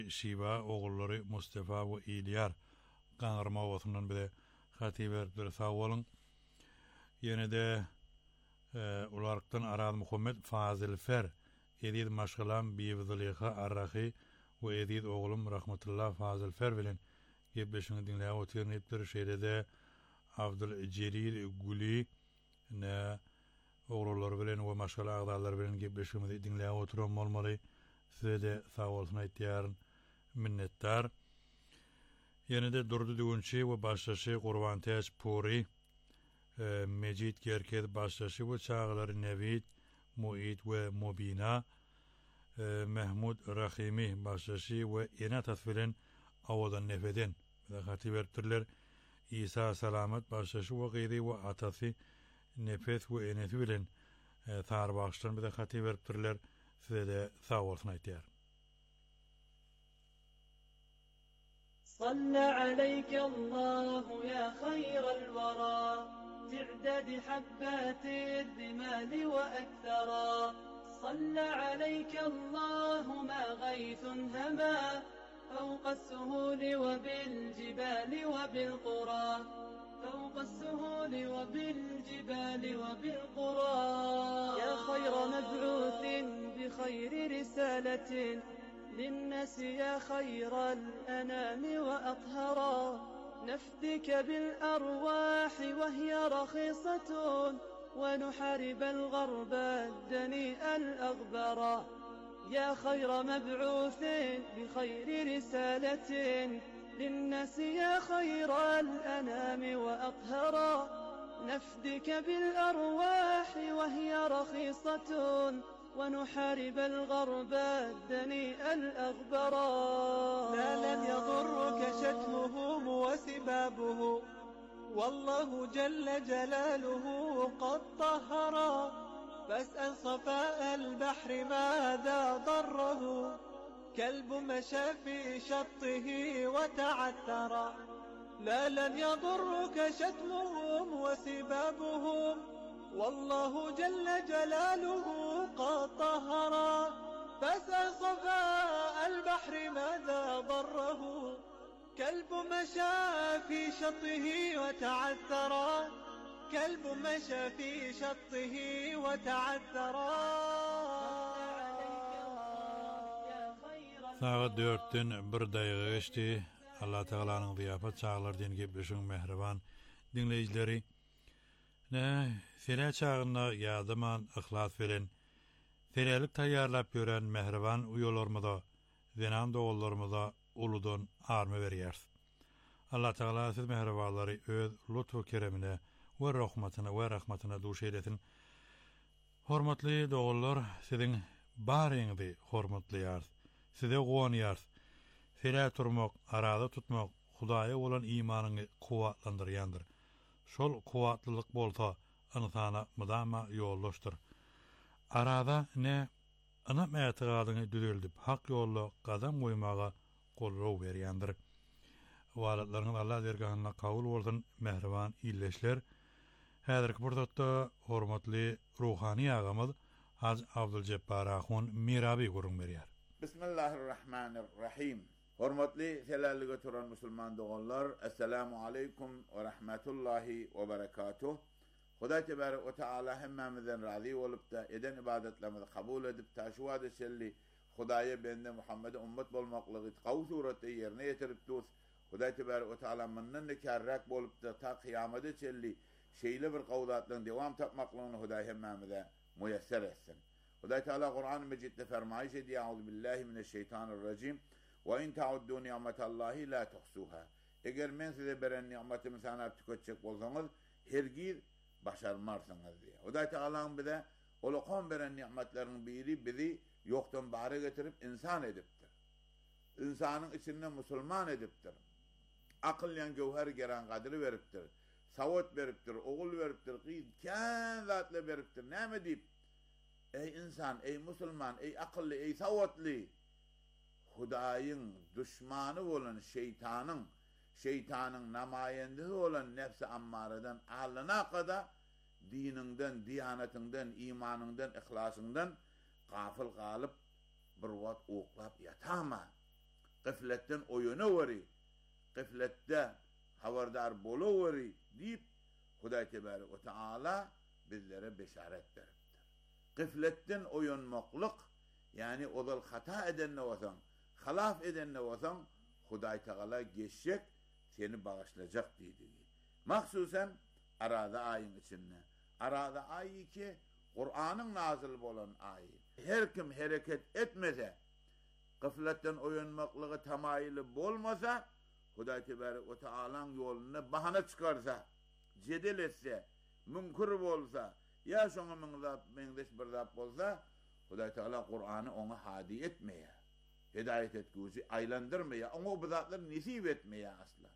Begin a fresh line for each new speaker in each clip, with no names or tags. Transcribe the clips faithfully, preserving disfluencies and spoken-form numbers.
Şiva oğulları Mustafa ve İlyar gaňarma otundan bile hatiber bir sağ olun. Yine de e, ulardan Aral Muhammed Fazil Fer edid maşgalan biyevdiliha arrahi ve edid oğlum rahmetullah Fazil Fer bilen gebleşini dinleýär otyr netdir şeýle de Abdul Celil Guli ne oğullar bilen we maşgala agdalar bilen gebleşimizi dinleýär oturan bolmaly. Size de sağ olsun aýtýaryn minnettar. Yine de durdu dügünçi ve başlaşı Qurbantaş Puri e, Mecid Gerked başlaşı ve çağları Nevid Muid ve Mubina e, Mehmud Rahimi başlaşı ve yine tasviren avadan nefeden ve hatibertirler İsa Salamet başlaşı ve gayri ve atası nefes ve enesi bilen e, tar bağıştan bir de hatibertirler. Size de sağ olsun aýtýar.
صلى عليك الله يا خير الورى تعداد حبات الرمال وأكثرا صلى عليك الله ما غيث هما فوق السهول وبالجبال وبالقرى فوق السهول وبالجبال وبالقرى يا خير مبعوث بخير رسالة للناس يا خير الأنام وأطهرا نفدك بالأرواح وهي رخيصة ونحارب الغرب الدنيء الأغبرا يا خير مبعوث بخير رسالة للناس يا خير الأنام وأطهرا نفدك بالأرواح وهي رخيصة ونحارب الغرب الدنيء الأغبرا
لا لن يضرك شتمهم وسبابه والله جل جلاله قد طهرا فاسأل صفاء البحر ماذا ضره كلب مشى في شطه وتعثرا لا لن يضرك شتمهم وسبابهم والله جل جلاله قد طهرا فاسأل صفاء البحر ماذا ضره كلب مشى في شطه وتعثرا كلب مشى في شطه وتعثرا
Saat dörtten bir daýyga geçdi. Allah Taalanyň ziýafat çağlar diýen beşiň mehriban dinleýijileri. Ne, sene çağında yadıman ihlas veren, senelik tayyarlap gören mehriban uyolarmıda, zenan doğullarmıda uludan army berýär. Allah Taala siz mehribanlary öz lutfu keremine we rahmatyna we rahmatyna duş eylesin. Hormatly doğullar, siziň baryňyzy hormatlaýar. Size gowanýar. Sene turmak, arada tutmak, Hudaýa bolan imanyny kuwatlandyrýandyr. Şol kuwatlylyk bolsa, insana mydama ýollaşdyr. Arada ne ana mätigadyny düzeldip, hak ýolda gadam goýmaga gollaw berýändir. Walatlaryň Allah dergahynda kabul bolsun, mehriban illeşler. Häzirki burdatda hormatly ruhani agamy Haz Abduljabbar Ahun Mirabi gurun berýär.
Bismillahirrahmanirrahim. Hormatly selallyga turan musulman doganlar, assalamu aleykum ve rahmetullahi ve berekatuh. Huda tebarek ve taala hemmamizden razı olup da eden ibadetlerimizi kabul edip taşwad etselli Hudaýa bende Muhammed'e ummet bolmaklygy gaw suratda ýerine ýetiripdir. Huda tebarek ve taala menden kerrak bolup da ta kıyamet etselli şeýle bir gawdatlaryň dewam tapmaklygyny Hudaý hemmamize muyassar etsin. Huda taala Kur'an-ı Mecid'de fermaýş edýär: "Auzu billahi mineşşeytanirracim. Ve in ta'uddu ni'metallahi la tuhsuha." Eger men size beren nimetimi sanap tüketjek bolsaňyz, hergiz başarmarsınız diye. Hudaý Taala'nın bize ulaqan beren nimetlerinin biri bizi yoktan bara getirip insan edipdir. İnsanın içinde musulman edipdir. Akılyan gövher geren kadri veripdir. Savut veripdir, oğul veripdir, kän zatla veripdir. Näme diýip? Ey insan, ey musulman, ey akıllı, ey savutly, Hudaýyň düşmanı bolan şeytanyň, şeytanyň namaýendisi bolan nefsi ammaradan alana kada diniňden, diýanatyňdan, imanyňdan, ihlasyňdan gafil galyp bir wagt oklap ýatama. Gıfletten oyuna veri, gıflette havardar bolu veri deyip Huday Tebarek ve Teala bizlere beşaret veriptir. Gıfletten oyunmaklık, yani odal hata edenle olsan, halaf edenle olsan, Huday Teala geçecek, seni bağışlayacak dedi. Mahsusen arada ayın içinde. Arada ayı ki Kur'an'ın nazil olan ayı. Her kim hareket etmese, gıfletten oyunmaklığı tamayili bolmasa, Huday Tebarek ve Teala'nın yoluna bahane çıkarsa, cedel etse, münkur bolsa, ya şonu mınzap, mendeş bir zap bolsa, Huday Teala Kur'an'ı ona hadi etmeye, hidayet etkuzi aylandırmaya, ona o bizatları nisip etmeye aslan.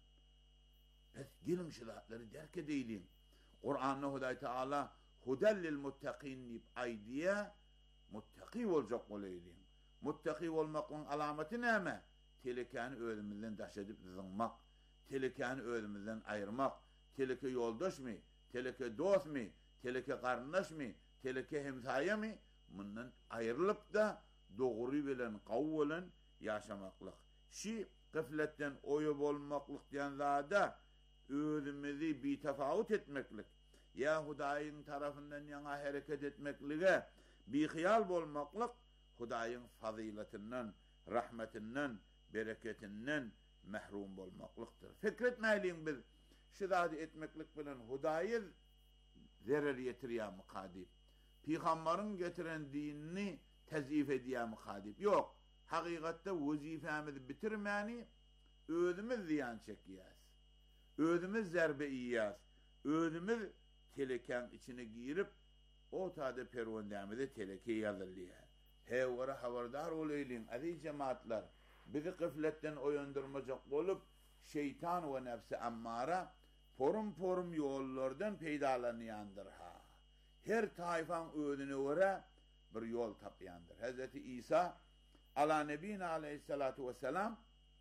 Biz gelin şilatları derk edeylin. Kur'an'ı Huday Teala hudellil muttaqin deyip aydiye muttaqi olacak oleylin. Muttaqi olmakın alameti neyme? Tehlikeni özümüzden daş edip zınmak, tehlikeni özümüzden ayırmak, tehlike yoldaş mı, tehlike dost mu, tehlike kardeş mi, tehlike hemsaye mi? Bundan ayrılıp da doğru bilen, kavvelen yaşamaklık. Şi gıfletten oyub olmaklık diyen zada özümüzü bir tefavut etmeklik. Ya Huday'ın tarafından yana hareket etmekliğe bir hiyal olmaklık, Huday'ın faziletinden, rahmetinden, bereketinden mehrum olmaklıktır. Fikretmeyin biz, şidadi etmeklik bilen Huday'ı zarar yetiriyor mukadip. Peygamberin getiren dinini tezif ediyor mukadip. Yok, hakikatte vazifemizi bitirmeyeni özümüz ziyan çekiyoruz. Özümüz zerbe yiyoruz. Özümüz teleken içine girip o tadı pervandemizi telekeyi yazılıyor. Hevara havardar oleylin aziz cemaatler, bizi gıfletten oyundurmacak olup şeytan ve nefsi ammara porum porum yollardan peydalanıyandır ha. Her taifan öğününe göre bir yol tapyandır. Hazreti İsa ala nebine aleyhissalatu vesselam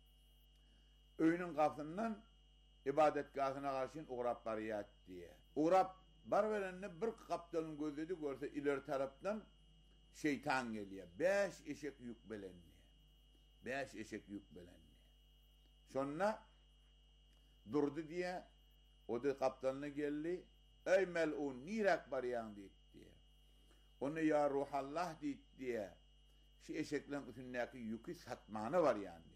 öğünün kapısından ibadetgahına karşın uğrap bariyat diye. Uğrap bar verenine bir kaptanın gözüdü görse ileri taraftan şeytan geliyor. Beş eşek yük belenliyor. Beş eşek yük belenliyor. Sonra durdu diye o da kaptanına geldi. Ey mel'un nirak bariyan deyip diye. Onu ya ruhallah deyip diye. Şu eşeklerin üstündeki yükü satmanı var yani.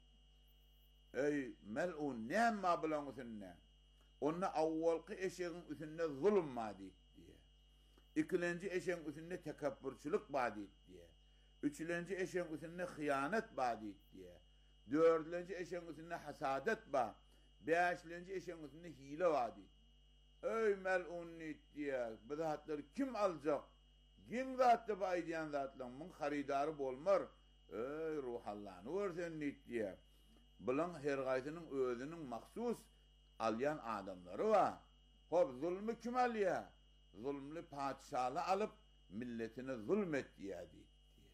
Ey mel'un ne emma bulan üstünde? Onu avvalki eşeğin üstünde zulüm var deyip diye. İkilenci eşeğin üstünde tekabbürçülük var deyip diye. Üçülenci eşeğin üstünde hıyanet var deyip diye. Dördülenci eşeğin üstünde hasadet var. Beşilenci eşeğin üstünde hile var deyip. Ey mel'un diye. Bu zatları kim alacak? Kim zatı bay diyen zatların bunun haridarı bolmar. Ey ruhallahını versen diye. Bunun her gaysının özünün maksus alyan adamları var. Hop zulmü kim alıyor? Zulmlü padişahı alıp milletine zulmet diye diye.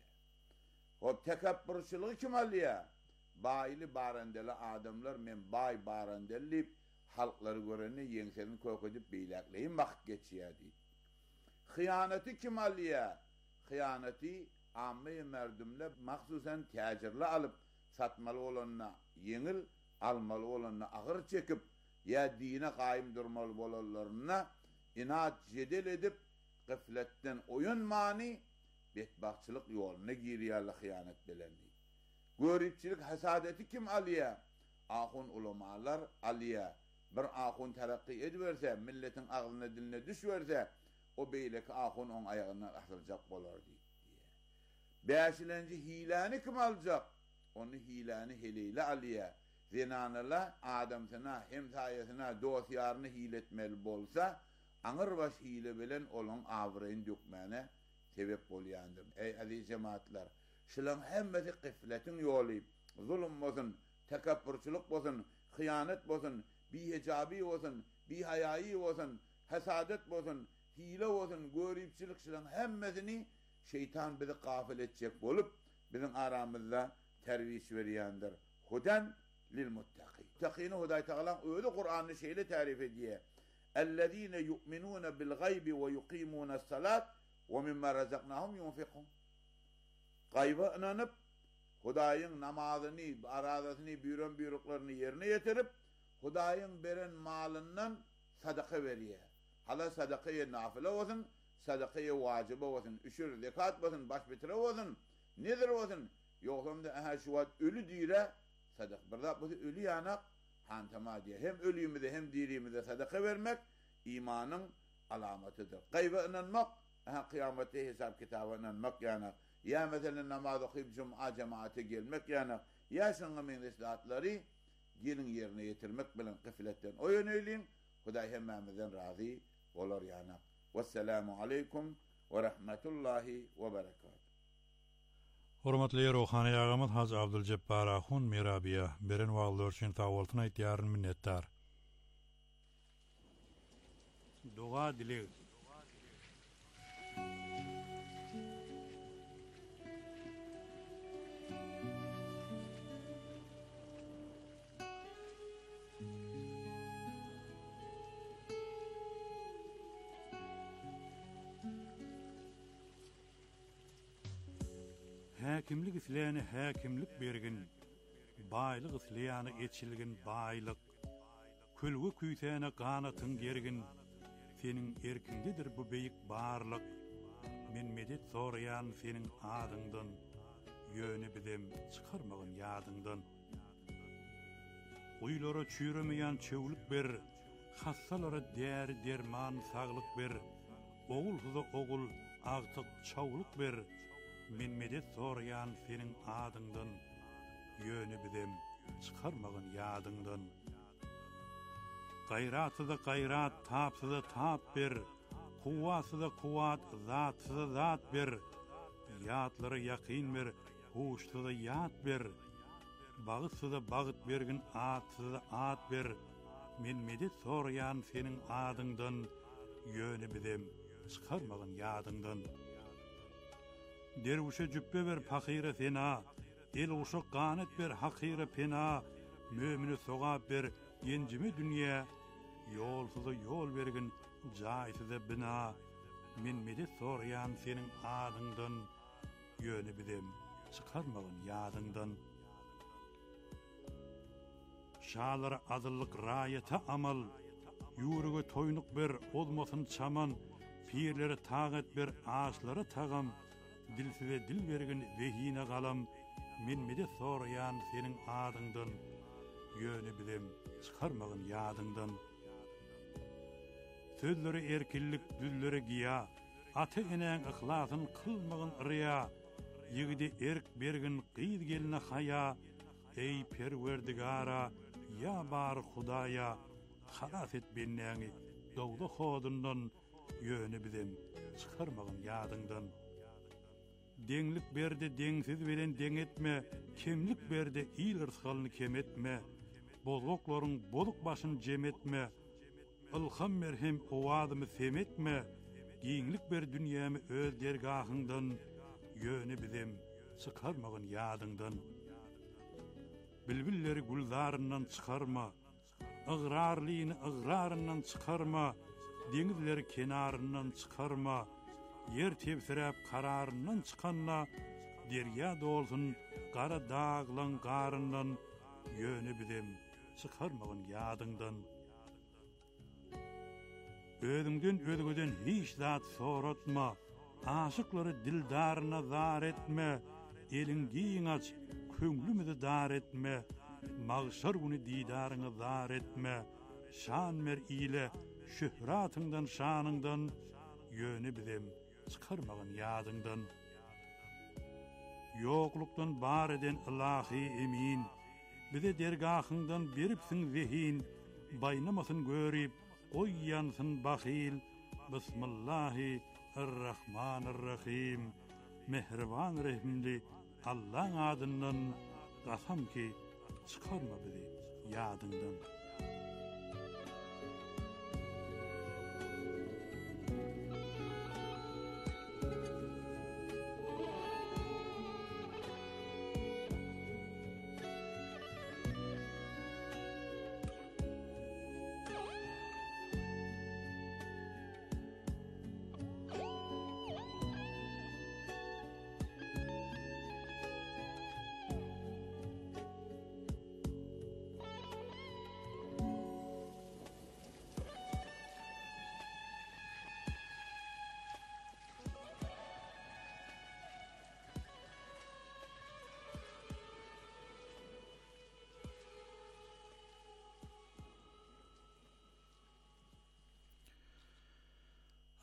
Hop tekabbürçülüğü kim alıyor? Bayili barandeli adamlar men bay barandellip halkları göreni yengsenin koyuk edip beylekleyin vakit geçiyor diye. Hıyaneti kim alıyor? Hıyaneti amme-i merdumle maksusen tacirle alıp satmalı olanına yengil, almalı olanına ağır çekip ya dine kaim durmalı olanlarına inat cedel edip gıfletten oyun mani betbakçılık yoluna giriyorlar hıyanet bilenliği. Görüpçilik hasadeti kim alıyor? Ahun ulamalar alıyor. Bir ahun terakki ediverse, milletin ağzına diline düşverse, o beyleki ahun on ayağından asılacak olur diye. Beşilenci hilani kim alacak? Onu hilani heliyle alıyor. Zinanıla, adamsına, hemsayesine, dosyarını hiletmeli bolsa, anır baş hile bilen onun avreyn dökmene sebep oluyandır. Ey aziz cemaatler, şulan hemmeti gıfletin yolu, zulüm olsun, tekabbürçülük olsun, hıyanet olsun, bihicabi olsun, bihayayi olsun, hasadet olsun, hile olsun, görüpçülük şulan hemmetini şeytan bizi gafil edecek olup bizim aramızda terviş veriyandır. Huden lil muttaqi. Muttaqini Huday Teala öyle Kur'an'ı şeyle tarif ediyor. Ellezine yu'minun bil gaybi ve yuqimunus salat ve mimma razaknahum yunfikun. Gayba inanıp Hudaýyň namazyny, aradasyny, büýren büýrüklerini yerine getirip, Hudaýyň beren malyndan sadaka berýär. Hala sadakaýa nafile bolsun, sadakaýa wajiba bolsun, üçür zekat bolsun, baş bitire bolsun, nedir bolsun? Ýoklamda aha şu wagt ölü diýre sadak. Birda bu ölü ýanak hantama diýär. Hem ölüýümizde hem dirimize sadaka vermek imanyň alamatydyr. Gaýba inanmak, aha kıyametde hesap kitaba inanmak ýanak. Ya mesela namaz okuyup cuma cemaate gelmek ýanak. Ya şoňa men islahatlary gelin yerine getirmek bilen gıfletten o yönelin. Hudaý hemmemizden razy bolar ýanak. Vesselamu aleykum ve rahmetullahi ve berekatuh.
Hormatly ruhany ýagamyz Hacı Abduljabbar Ahun Mirabiýa beren wagtlar üçin tawaltyny aýtýaryn minnetdar. Doga dili Häkimlik isläni häkimlik bergin, baýlyk isläni etçilgin baýlyk, külgü küýtäne ganatyň gergin, seniň erkindedir bu beýik barlyk, men medet soraýan seniň adyňdan, ýöne bidem çykarmagyn ýadyňdan. Uýlara çüýremeýän çöwlük ber, hassalara där derman saglyk ber, ogul-hyza ogul agtyk çawlyk ber, men medet soraýan seniň adyňdan, ýöne bidem çykarmagyn ýadyňdan. Gaýratyda gaýrat, tapsyda tap ber, kuwasyda kuwat, zatsyda zat ber, ýatlary ýakyn ber, huşsyda ýat ber, bagysyda bagyt bergin atsyda at ber, men medet soraýan seniň adyňdan, ýöne bidem çykarmagyn ýadyňdan. Derwişe jüppe ber pakyra fena, el uşak ganet ber hakyra pena, mömini sogap ber genjimi dünýä, ýolsuza ýol bergin jaýsyza bina, men medet soraýan seniň adyňdan, ýöne bidem çykarmagyn ýadyňdan. Şalara azyllyk raýata amal, ýürege toýnuk ber olmasyn çaman, pirlere tagat ber ağaçlara tagam, dilsize dil bergin vehine galam, men medet soraýan seniň adyňdan, ýöne bidem çykarmagyn ýadyňdan. Sözleri erkinlik, düzleri giya, ata enäň ihlasyn kılmagyn riya, ýigide erk bergin gyýd geline haya, ey perwerdigara, ya bar Hudaýa, halas et benäňi dogda hodundan, ýöne bidem çykarmagyn ýadyňdan. Deňlik berdi deňsiz bilen deň etme, kemlik berdi ýyl ırskalyny kem etme, bozgoklaryň boluk başyn jem etme, ilham merhem owadymy sem etme, giňlik ber dünýämi öz dergahyňdan, ýöne bidem çykarmagyn ýadyňdan. Bilbilleri guldaryndan çykarma, ıgrarlyny ıgraryndan çykarma, deňizleri kenaryndan çykarma, yer tebsirap kararından çıkanna, derya dolsun kara dağlan garından, ýöne bidem çykarmagyn ýadyňdan. Özüňden özgeden hiç zat soratma, aşıklary dildaryna zar etme, eliň giň aç, köňlümizi dar etme, magşar güni didaryňy zar etme, şan mer ile şöhratyňdan şanyňdan, ýöne bidem çykarmagyn ýadyňdan. Ýoklukdan bar eden ilahi emin, bize dergahyňdan beripsiň zehin, baynamasyn görüp, goýýansyn bahil, Bismillahirrahmanirrahim, mehriban rahimli Allahyň adyndan gasam ki çykarma bizi ýadyňdan.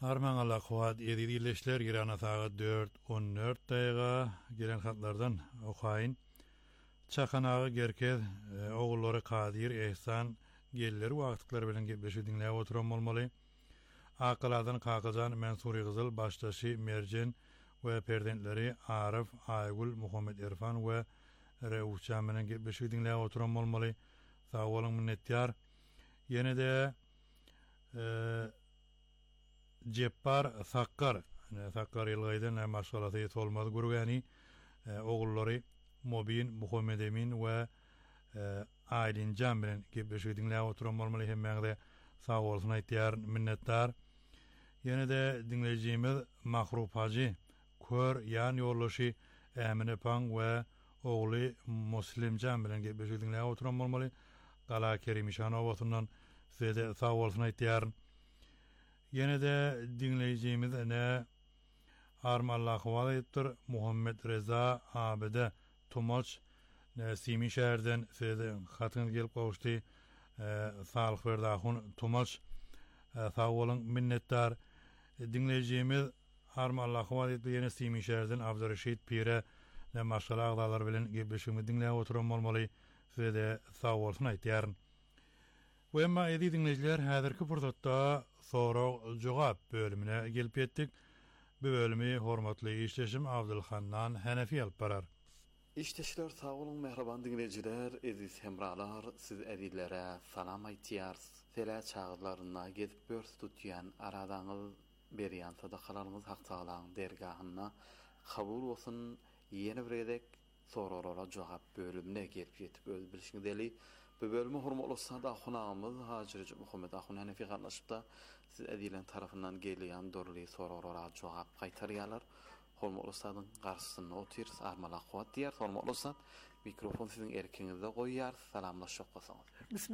Arman Allah kuvat edilileşler girana saat dört on dört daýga gelen hatlardan okayın. Çakanağı gerkez e, oğulları Kadir, Ehsan gelleri wagtyklar bilen gepleşip dinläp oturan bolmaly. Aqaladan kakazan Mansuri Kızıl, baştaşı Merjen ve perdentleri Arif, Aygul, Muhammed Erfan ve Reufcan bilen gepleşip dinläp oturan bolmaly. Sağ olun, minnetdar. Yine de e, Ceppar Sakkar, Sakkar Yılgaydan maşgalatı yet olmadı gurgani e, oğulları Mobin, Muhammed Emin ve e, Aylin Can bilen gepleşip dinläp oturan bolmaly. Hemmeňde sağ olsun aýtýar, minnetdar. Yine de dinleyicimiz Mahruf Hacı, kör yan yollaşy Ämine Pan we oğlu Muslim Can bilen gepleşip dinläp oturan bolmaly. Gala Kerim Şanowatynyň size sağ olsun aýtýar. Yine de dinleyicimiz ne Armallah Walaytır Muhammed Reza Abede Tumaç Simi şäherden size hatyny gelip gowuşdy. E, sağlyk berdi ahun Tumaç. E, sağ olun, minnetdar. E, dinleyicimiz Armallah Walaytır yine Simi şäherden Abdurreşit Pire ne maşgala agdalar bilen gepleşimi dinläp oturan bolmaly. Size de sağ olsun aýtýar. Bu emma edi dinleyiciler, häzirki fursatda soraw jogap bölümine gelip etdik. Bu bölümü hormatly işleşim Abdulhannan Hanefi alyp barar.
İşteşler sağ olun, mehriban dinleyiciler, eziz hemralar, siz edillere salam aýtýar. Sela çağlarına gezip börs tutýan aradaňyz berýän sadakalarymyz Hak Taalaň dergahyna kabul bolsun. Ýene bir edek soralara jogap bölümine gelip ýetip öz bilişiňizde. Bu bölümü hormatly sada ahunamyz Hacırjy Muhammed Ahun Hanefi gatnaşypda siz edilen tarafından gelýän dorly soralara jogap gaýtarýarlar. Hormatly sadyň garşysyna otyrs, armala quwat diýer. Hormatly sad, mikrofon siziň erkiňizde goýýar, salamlaşyp bolsaňyz.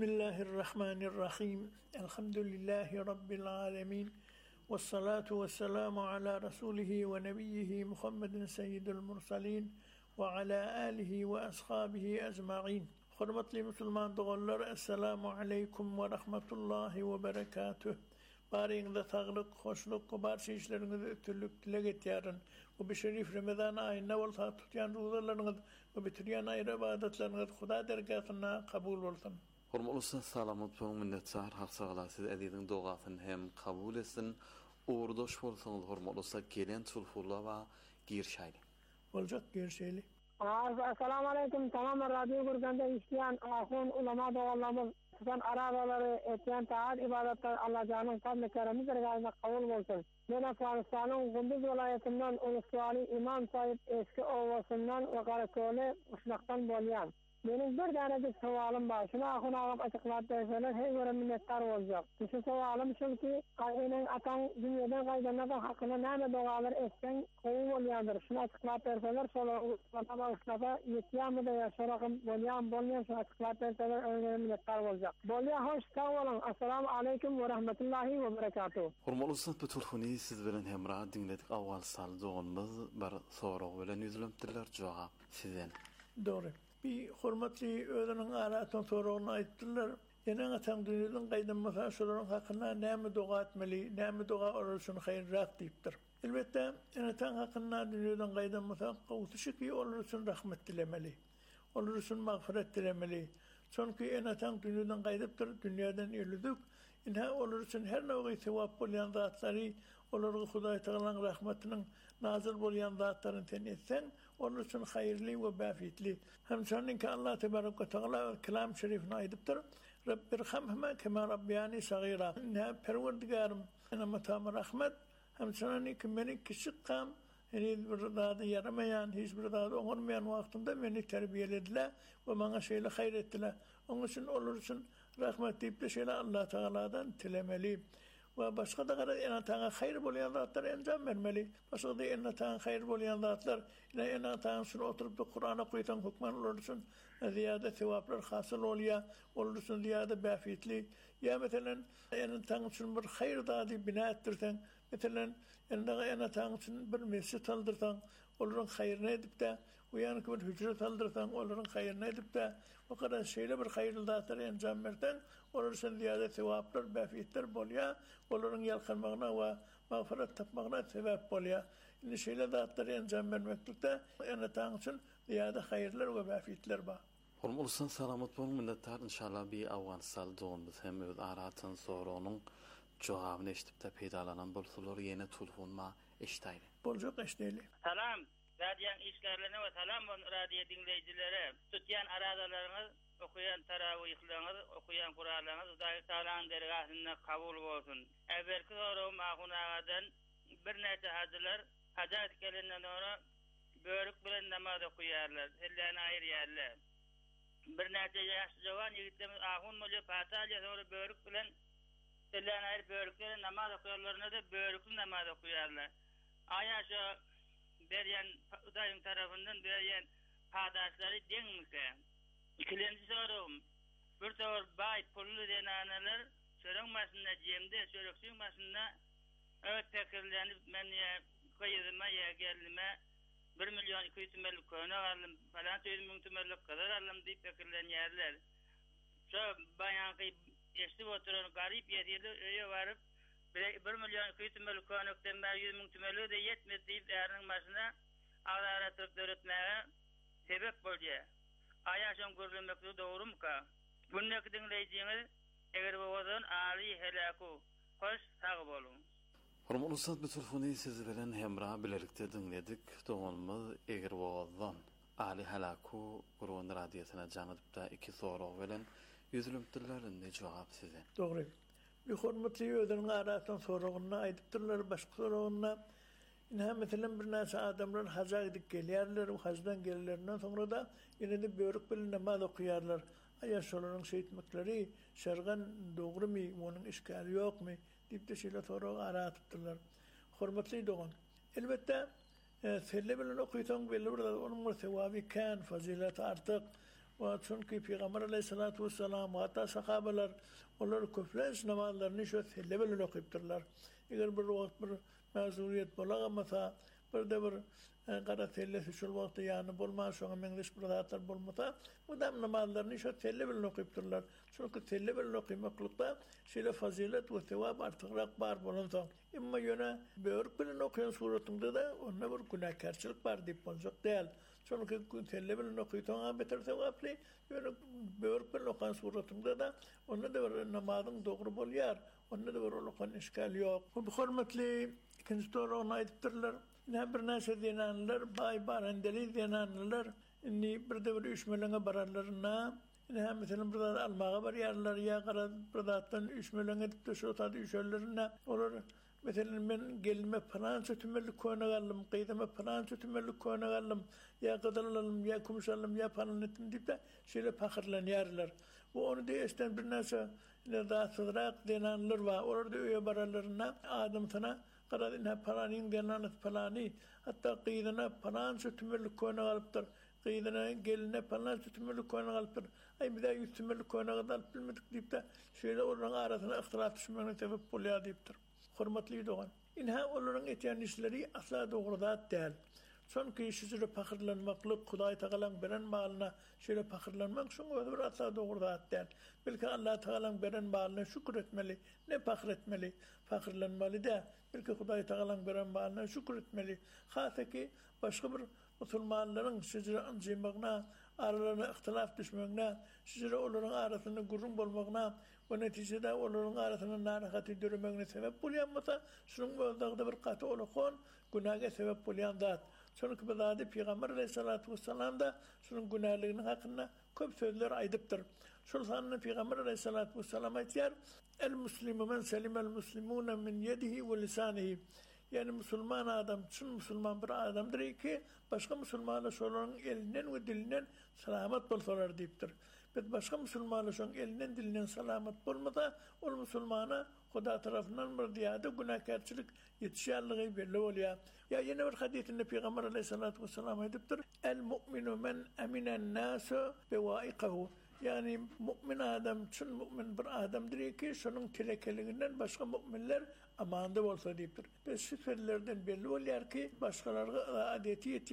Bismillahirrahmanirrahim. Elhamdülillahi rabbil alamin. Vessalatu vesselamu ala rasulihi ve nebiyyihi Muhammedin seyyidil mursalin ve ala alihi ve ashabihi ecmaîn. Hormatly musulman dogallar, assalamu aleykum ve rahmetullahi ve berekatuh. Bariňizde saglyk, hoşluk we barşy işleriňizde ötürlük dilek etýärin. Bu bir şerif Ramazan aýyna bolsa tutýan rozalarynız we bitirýän aýry ibadetleriniz Huda dergahyna kabul bolsun.
Hormatly salamat bolun, minnetdar. Hak sagala siz ediň dogasyny hem kabul etsin. Uğurdaş bolsaňyz hormatly gelen sulhula we girşaýly.
Boljak girşaýly.
Assalamu alaikum. Tamam, radyo gurganda işleyen ahun ulama doğallamız tutan arabaları etyen taat ibadetler Allah canın fadl-ı keremiz dergâhına kabul bolsun. Ben Afganistan'ın Gündüz vilayetinden Ulussuali İmam Said Eski Ovası'ndan ve Karaköy'le Uşnak'tan bolýan. Benim bir tane bir sowalim bar. Şuna ahun ağam açıklat derseler her göre minnettar olacak. Şu sowalim şu ki aynen atan dünyadan gaýdanlar hakkında näme dogalar etsen gowy bolýandyr. Şuna açıklat derseler şolar ulama uslaba ýetýärmi de ýaşaragym bolýan bolýan şu açıklat derseler öňe minnettar boljak. Bolýa hoş sağ olun. Assalamu aleykum ve rahmetullahi ve berekatuh.
Hormatly sat bu telefony siz bilen hemra dinledik. Awal saldygyňyz bir soraw bilen ýüzlendirler jogap sizden.
Doğru. Bir hormatly özüniň aratyny soragyny aýtdylar. Ýene atan dünýäden gaýdanmasa şolaryň hakynda näme doga etmeli, näme doga olursun haýyrrak diýipdir. Elbetde ýene atan hakynda dünýäden gaýdanmasa gowuşyky olursun rahmet dilemeli. Olursun magfiret dilemeli. Çünki ýene atan dünýäden gaýdypdyr, dünýäden ölüdük. Ine olursun her näme sewap bolýan zatlary, olarga Hudaý Taalaň rahmetiniň nazil bolýan zatlaryny tenetsen, olursun haýyrly we bäfitli. Hem şonuň ki Allah tebarek ve taala kelam şerifine aýdypdyr. Rabbirhamhuma kema rabbiyani sagira. Ne perwerdigarym, ene matam rahmet. Hem şonuň ki meni kiçikam, ene bir zady yaramayan, hiç bir zady oňurmayan wagtymda meni terbiýelediler we maňa şeýle haýr etdiler. Onuň üçin olursun rahmet diýip de şeýle Allah Taaladan tilemeli. Ve başka da kadar ene taňa haýr bolýan zatlar enjam bermeli. Başka da ene taňa haýr bolýan zatlar ene ene taňa şunu oturup da Kur'ana goýsan hukman olursun. Ziyade sevaplar hasyl bolýar, olursun ziyade bäfitli. Ya meselen ene taňa şunu bir haýr dady bina etdirsen, meselen ene ene taňa şunu bir mescit aldyrsan, olurun haýryny edip de Bu yani ki bir hücret aldırsan onların hayrına edip de o kadar şeyle bir hayırlı dağıtları encam versen olur sen ziyade sevaplar, befiyetler bolya, onların yalkanmağına ve mağfiret tapmağına sebep bolya. Şimdi şeyle dağıtları encam vermeklikte en etağın için ziyade hayırlar ve befiyetler var.
Oğlum olsan salamat bolun minnettar inşallah bir avansal doğumuz hem öz aratın soruğunun cevabını eşitip de peydalanan bolsalar yine telefonma eşitaylı.
Bolcuk eşitaylı.
Salam. Radyan işlerlerine ve selam radyo dinleyicilere. Tutyan aradalarınız, okuyan taravihleriniz, okuyan Kur'anlarınız Dağıtağlan dergahına kabul olsun. Evvelki sorum Ahun Ağa'dan bir nete hacılar hacı etkilinden sonra börük bilen namaz okuyarlar. Ellerini ayır yerler. Bir nete yaşlı cavan yigitlerimiz Ahun Mulya Patalya sonra börük bilen ellerini ayır börüklerin namaz okuyarlarına da börüklü namaz okuyarlar. Ayaşa Beryan Udayım tarafından beryan padaşları denmese. İkinci sorum. Bir tavır bay pullu denaneler sörünmasında cemde sörüksünmasında evet tekirlenip men ya koyuduma ya gelime bir milyon iki yüz tümellik konu aldım falan yüz bin tümellik kadar aldım deyip tekirlen yerler. Şu bayankı eşli oturan garip yediğinde öyle varıp bir milyon iki yüz tümellik konuktan ben yüz bin tümellik de yetmez deyip değerinin başına ağlayarak öğretmeye sebep bolca. Ayaşın görülmekte doğru mu ka? Bunnaki dinleyiciniz eğer bu vazın âli helaku. Hoş sağ olun.
Hormat Ussat bu telefonu siz bilen hemra bilerlikte dinledik. Doğulmaz eğer bu vazın âli helaku Kur'an radyosuna canıdıp da iki soru veren yüzülümtürlerin ne cevap size?
Doğru. Bir hormatlı ödünün arasından soruğuna aydıptırlar başka soruğuna. Yine mesela bir nasa adamlar haca gidip gelirler, o hacdan gelirlerinden sonra da yine de börük bilen namaz okuyarlar. Ayaşoların şeyitmekleri, şergan doğru mu, onun işgali yok mu, deyip de şeyle soruğu aratıptırlar. Hormatlı doğan. Elbette, selle bilen okuytan belli burada, onun sevabı kan, fazileti artık. Ve çünkü Peygamber aleyhissalatu vesselam, hatta sahabeler, onlar küfles namazlarını şu selle bilen okuyuptırlar. Eğer bir vakit bir mazuriyet bolagamasa, bir de bir qara tellesi şol vaqtda yani bolmaz, şoňa meňdeş bir zatlar bolmasa, mudam namazlaryny şu telle bilen okuyupdyrlar. Çünkü telle bilen okuýmaklykda şeýle fazilet we sevap artyrak bar bolansa, emma ýöne börük bilen okuyan suratynda da onda bir günahkarçylyk bar diýip boljak däl. Çünkü telle bilen okuýan beter sevaply, ýöne börük bilen okuyan suratynda da onda da bir namazyň dogry bolýar. Onda da bir okuyan işgal ýok. Bu hormatly ikinci soruny aýdypdyrlar. Ne bir nese denanlar, bay barandeli denanlar, ni bir de bir üçmelenge bararlarına, ne mesela burada almağa var yerler, ya qara buradan üçmelenge de şu tadı üçellerine olur. Mesela ben gelme falan sütümellik koyuna kaldım, kıydama falan sütümellik koyuna kaldım, ya kadarlalım, ya kumuşalım, ya falan ettim deyip de şöyle pakırlan yerler. Bu onu da esten bir nese ne daha sıdrak denanlar var, orada öye bararlarına adam sana Qaradina palanin denanat palani hatta qeydina palan sütümlük koyuna galypdyr. Qeydina geline palan sütümlük koyuna galypdyr. Ay bir de sütümlük koyuna galyp bilmedik diýip de şeýle olaryň arasynda ihtilaf düşmegine sebep bolýar diýipdir. Hormatly dogan. Inha olaryň etýän işleri asla dogry zat däl. Çünkü şüzüre pakırlanmaklık, Hudaý Tagalaň beren malyna şeýle pakırlanmak şoň öňe bir asla dogry zat däl. Belki Allah Tagalaň beren malyna şükür etmeli, ne pakır etmeli, pakırlanmaly da. Belki Hudaý Tagalaň beren malyna şükür etmeli. Hata ki başga bir musulmanlaryň şüzüre anjymygyna, aralarına ihtilaf düşmegine, şüzüre olaryň arasynda gurrun bolmagyna, we netijede olaryň arasynda narahat edilmegine sebep bolýanmasa, şonuň böldüğünde bir gaty olakon günaha sebep bolýan zat. Çünkü bu zady Peygamber aleyhissalatu vesselam da şunun günahlygyny hakynda köp sözler aýdypdyr. Şol sanny Peygamber aleyhissalatu vesselam aýtýar: "El muslimu men selimel muslimuna min yedihi we lisanihi." Yani musulman adam, çyn musulman bir adamdyr ki başga musulmanlar şolaryň elinden we dilinden salamat bolsalar diýipdir. Bet başga musulmanlar şoň elinden dilinden salamat bolmasa, ol musulmana Huda tarafından bir diyade günahkarçılık yetişýärligi belli bolýar. Ya yine bir hadisinde Peygamber aleyhissalatu vesselam aýdypdyr: "El mu'minu men aminen nasu biwa'iqahu." Yani mümin adam, çyn mümin bir adamdyr ki şonuň tilekeliginden başga müminler amanda bolsa diýipdir. Biz şu sözlerden belli bolýar ki başgalarga adeti ýetýän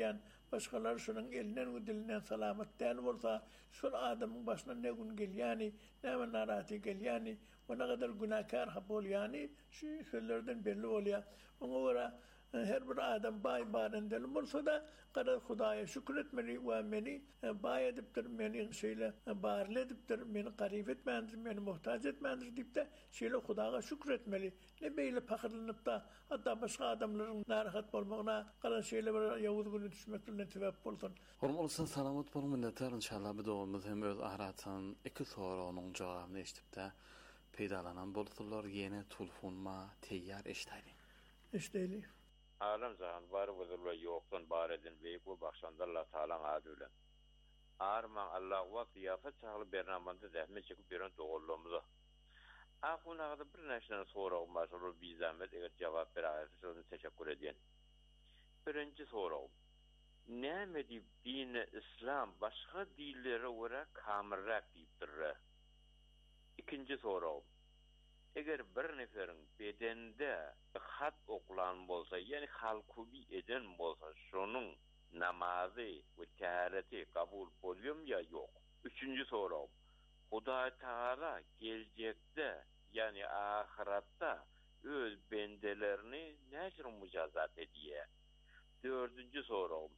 başkalar şunun elinden dilinden salamet değil olsa şol adamın başına ne gün gel yani ne narati gel yani o ne kadar günahkar habol yani şu sözlerden belli oluyor. Ona göre her bir adam bay barındel olsa da kadar Hudaya şükretmeli ve beni bay ediptir, beni şeyle bağırlı ediptir, beni garip etmendir, beni muhtaç etmendir deyip de şeyle Hudaya şükretmeli. Ne böyle pakırlanıp da hatta başka adamların narahat olmağına kadar şeyle bir Yahudi günü düşmeklerine sebep olsun.
Hormolsan salamat bolun minnettar inşallah bir doğumuz hem öz ahratan iki soru onun cevabını eşitip de peydalanan bolsunlar yeni telefonma teyyar eştayli.
Eştayli.
Alam zahan var vurulwa yoktan baredin veyik bu bakşanda Allah Ta'ala adülen. Arman Allah vakt yafet çağlı bernamanda zahmet çekip biren doğulluğumuza. Akun ağda bir neşden sorağım başarılı bir zahmet eğer cevap bir ağırsı onu teşekkür edin. Birinci sorağım. Näme deyip dini İslam başka dillere göre kamırrak deyiptir. İkinci sorağım. Eger bir neferin bedende hat okulan bolsa, yani halkubi eden bolsa, şunun namazı ve tahareti kabul oluyor ya yok. Üçüncü sorum. Huda Teala gelecekte, yani ahirette öz bendelerini neçir mücazat ediyor? Dördüncü sorum.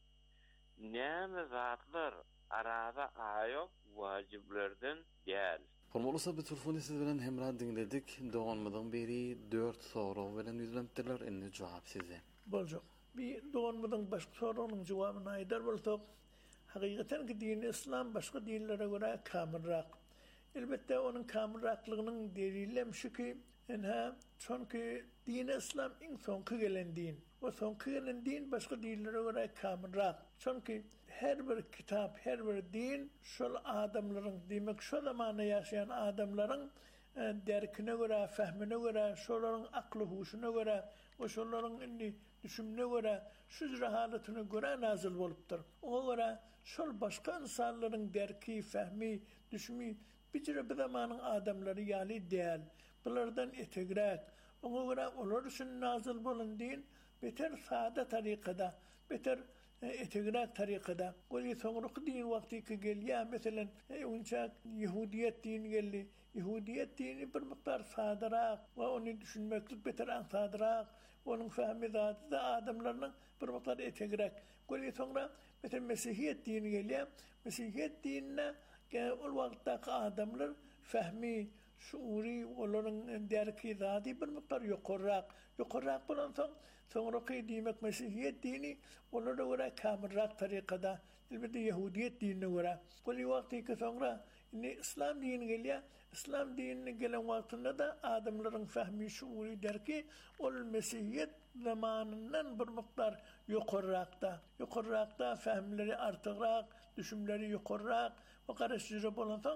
Näme zatlar arada ayok vaciblerden değil?
Hormolsa bir telefonu siz bilen hemrah dinledik. Doğanmadan beri dört soru bilen yüzlentirler enne cevap size.
Bolcuk. Bir doğanmadan başka sorunun cevabını aydar bolsak, hakikaten ki dini İslam başka dinlere göre kamilrak. Elbette onun kamilraklığının delilem şu ki, enha, çünkü dini İslam en sonki gelen din. O sonki gelen din başka dinlere göre kamilrak. Çünkü her bir kitap, her bir din, şol adamların, demek şu zamanda yaşayan adamların e, derkine göre, fehmine göre, şolların aklı huşuna göre, o şolların inni düşününe göre, şu halatına göre nazil oluptur. O göre şol başka insanların derki, fehmi, düşümü, bir bir zamanın adamları yali değil. Bunlardan etegrek. Ona göre onlar için nazil olun din, beter sade tarikada, beter etegrak tarikada. Goli sonraki din vakti ki geliyor mesela uncak Yahudiyet dini geldi. Yahudiyet dini bir miktar sadırak ve onu düşünmeklik beter an sadırak. Onun fehmi zatı da adamlarının bir miktar etegrak. Goli sonra mesela Mesihiyet dini geliyor. Mesihiyet dinine o vakitteki adamlar fehmi, şuuri, onların derki zatı bir miktar yukarrak. Yukarrak bulan son sonraki demek Mesihiyet dini onlara göre kamilrak tarikada, elbette Yahudiyet dinine göre. Kuli vakti ki sonra İslam dini geliyor. İslam dinine gelen vaktinde de adamların fehmi, şuuri derki ol Mesihiyet zamanından bir miktar yukarrakta. Yukarrakta fehmleri artırak, düşünleri yukarrak ve karıştırıcı bulansan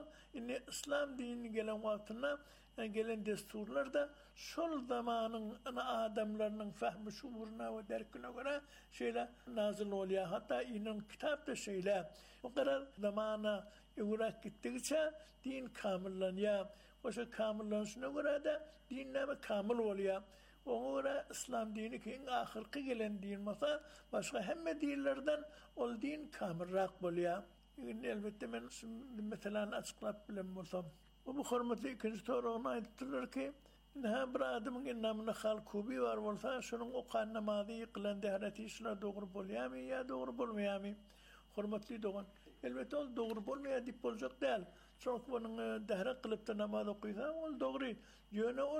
İslam dinine gelen vaktinde gelen desturlar da şol zamanın adamlarının fehmi şuuruna ve derkine göre şeyle nazil oluyor. Hatta inan kitapta şeyle o kadar zamana uğrak gittikçe din kamillanıyor. O şey kamillanışına göre de dinleme kamil oluyor. Ona göre İslam dini ki en ahirki gelen din masa başka hemme dinlerden ol din kamilrak oluyor. Elbette ben mesela açıklayıp bilen olsam. Bu hürmetli ikinci soruğuna ayettiler ki ha bir adamın namına halkubi var olsa şunun o kan namazı yıkılan dehreti işler doğru buluyor mu ya doğru bulmuyor mu? Hürmetli doğan. Elbette o doğru bulmuyor deyip olacak değil. Çünkü onun dehret kılıp da namaz okuysa o doğru. Yöne ol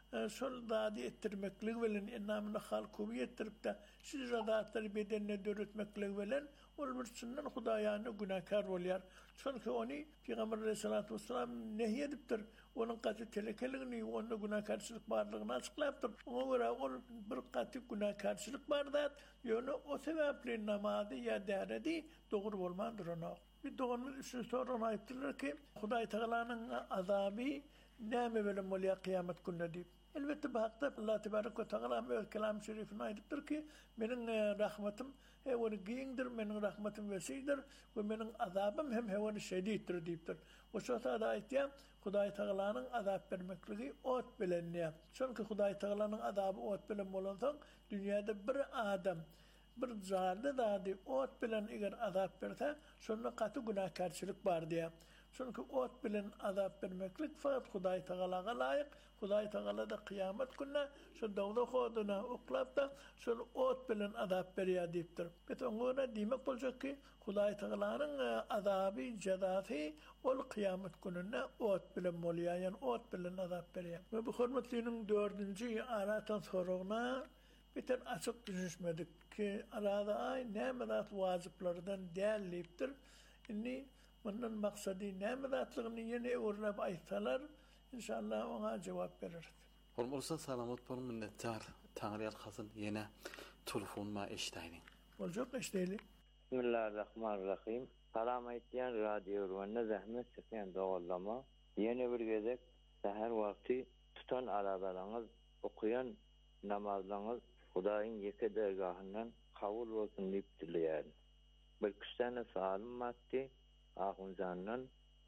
şol dadi ettirmeklik velen namına halkubi ettirip de siz radatları bedenine dörütmeklik velen ol bir sünnen Hudayanı günahkar oluyor. Çünkü onu Peygamber Aleyhisselatü Vesselam nehyediptir. Onun katı telekeliğini, onun günahkarçılık varlığını açıklayıptır. Ona göre o bir katı günahkarçılık var da yani o sebeple namazı ya dehredi doğru olmandır ona. Bir doğumuz üçüncü soruna ayıptırlar ki Huday Teala'nın azabı neyme bölüm oluyor kıyamet gününe deyip. Elbette bu hakta Allah Tebarek ve Teala öz kelam-ı şerifine ayıptır ki benim rahmetim hevani giyindir, benim rahmetim vesidir ve benim azabım hem hevani şediddir deyiptir. O şurada ayıtya Huday Teala'nın azap vermekliği ot bilenliğe. Çünkü Huday Teala'nın azabı ot bilen olansan dünyada bir adam bir zalda dadi ot bilen eger azap berse şonda katı günahkarçılık bar diye. Çünkü ot bilen azap vermeklik fakat Hudaý Tagalaga laýyk. Hudaý Tagala da kıyamet gününe şu dawda hoduna uklap da şu ot bilen azap berýär diýipdir. Bet oňa diýmek boljak ki Hudaý Tagalanyň azaby jazasy ol kıyamet gününe ot bilen bolýar, ýani ot bilen azap berýär. Ve bu hormatliniň dördünji aratan soragna biter açık düşünmedik ki arada ay näme zat wajyplardan dällipdir. Inni bunun maksadi näme zatlygyny ýene öwrüp aýtsalar inşallah ona cevap verir.
Hormulsa salamat bolun minnettar. Taňryal hasyn ýene telefonma eşdäýin.
Boljak eşdäýli.
Bismillahirrahmanirrahim. Salam aýtýan radio ruwanda zähmet çekýän dogallama. Ýene bir gezek säher wagty tutan aradalaryňyz, okuyan namazlaryňyz Hudaýyň ýeke dergahyndan kabul bolsun diýip dilýär. Bir küçükne sualym matdy. Ahunjandan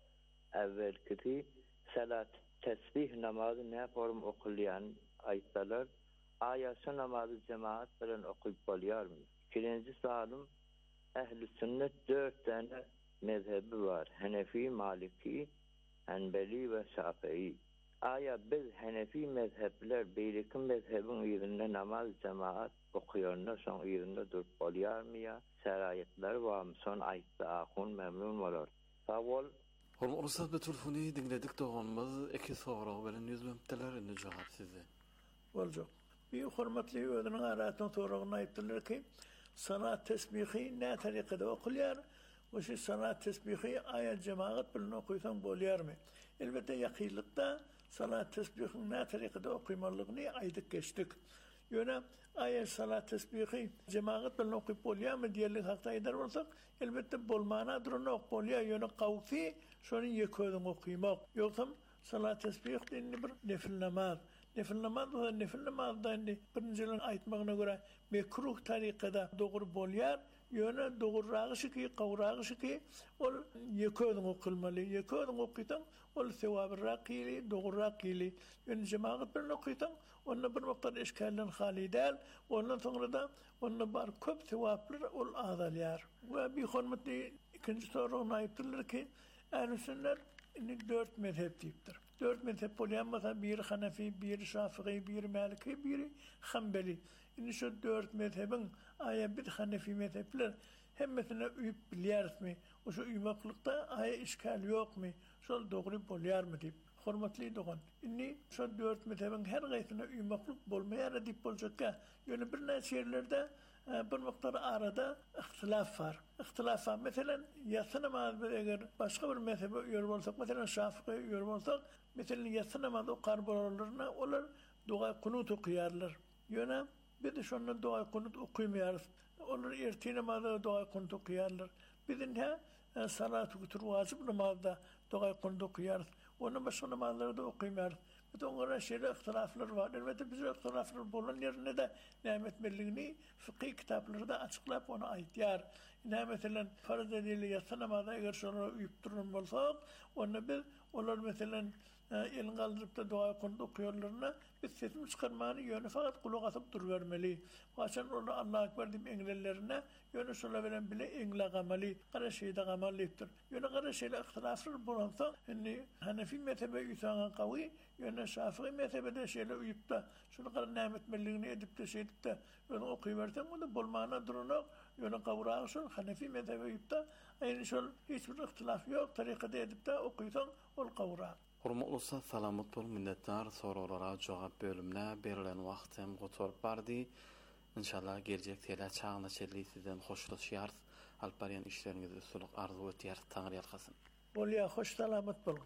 evvelki salat tesbih namazı ne form okulyan aýtsalar, aýaşy namazı cemaat bilen okuýp bolýarmy? Ikinji sualym, ehli sünnet dört tane mezhebi var. Hanefi, Maliki, Hanbeli ve Şafii. Aya biz Hanefi mezhepler beýleki mezhebin ýerinde namaz cemaat okuýarna soň ýerinde durup bolýarmy ýa şeraýatlar barmy? Son aýtsa ahun memnun bolar. Sawol
Hormulsa bu telefony dinledik doganmaz iki soraw bilen ýüzmepdiler indi jogap size.
Boljak. Bir hormatly ödüniň aratan soragyny aýtdylar ki, salat tesbihi ne tarikada okulýar? Bu şu salat tesbihi aýat cemaat bilen okuýsan bolýarmy? Elbette ýakynlykda salat tesbihi ne tarikada okuýmalygyny aýdyp geçdik. Ýöne aýat salat tesbihi cemaat bilen okuýp bolýarmy diýerlik hakda aýdar bolsak, elbette bolmana duruna ok bolýar. Ýöne gawfi şonu ýeköden okuýmak. Ýoksam salat tesbih diýeni bir nefil namaz. Nefil namaz we nefil namazda indi birinjilin aýtmagyna görä mekruh tarikada dogry bolýar. Ýöne dogurragy ki, gawragy ki ol ýeköden okylmaly. Ýeköden okuýsan ol sewabyrrak kili, dogurrak kili. Ýöne jemaat bilen okuýsan onda bir wagtda eşkaldan hali däl. Ondan soňra da onda bar köp sewaplar ol azalýar. We bir hormatly ikinji soragyny aýtdylar ki, ehli sünnet ini dört mezhep diýipdir. Dört mezhep bolýanmasa biri Hanefi, biri Şafii, biri Maliki, biri Hanbeli. Ini şu dört mezhebin aýa bir Hanefi mezhepler hemmesine üýüp bilýärismi? O şu üýmeklykda aýa işgal ýokmy? Şol dogry bolýarmy diýip. Hormatly dogan. Inni şu dört mezhebin her gaýsyna üýmeklik bolmaýar diýip boljakka, ýöne bir näçe ýerlerde bir miktar arada ihtilaf var. İhtilaf var. Mesela yatsı namazı eğer başka bir mezhebe üye olsak, mesela Şafii üye olsak, mesela yatsı namazı o karbolarlarına onlar dua kunut okuyarlar. Yöne bir de şondan dua kunut okuyamayarız. Onlar erti namazda dua kunut okuyarlar. Bir de salat-ı kütür vacip namazda dua kunut okuyarız. Onun başka namazlarda okuyamayarız. Bir de onlara şeyle ihtilaflar var. Elbette bize ihtilaflar bolan yerine de Nimet Melliğini fıkhi kitaplarda açıklap onu aýtýar. Ne mesela farz edildi yatsı namazda eger şonu üýüp durun bolsak, onu biz onlar mesela elin galdyryp da dua kunut okuýarlaryna biz sesim çykarmany ýöne fakat kulak asyp durbermeli. Haçan onu Allahu ekber diýip eňlelerine ýöne şola bilen bile eňlegamaly, gara şeýde gamallypdyr. Ýöne gara şeýle ihtilaflar bolansa, indi Hanefi mezhebe üýtgen gawy, ýöne Şafii mezhebede şeýle üýüp da şunu gara Nimet Melliğini edip de şeýdip de ýöne okuýbersen, onda bolmana duruna ýöne gawragy şol Hanefi mezhebe üýüp de aýny şol hiç bir ihtilaf ýok, tarikada edip de okuýsan ol gawra.
Hormatly salamat bol minnettar soralara jogap bölümine berilen wagt hem gotorup bardy. İnşallah gelecek tele çağına çelli sizden hoşlaşýar. Alp barýan işleriňizde suluk arzu etýär. Taňryal hasyn.
Bolýa, hoş salamat bolun.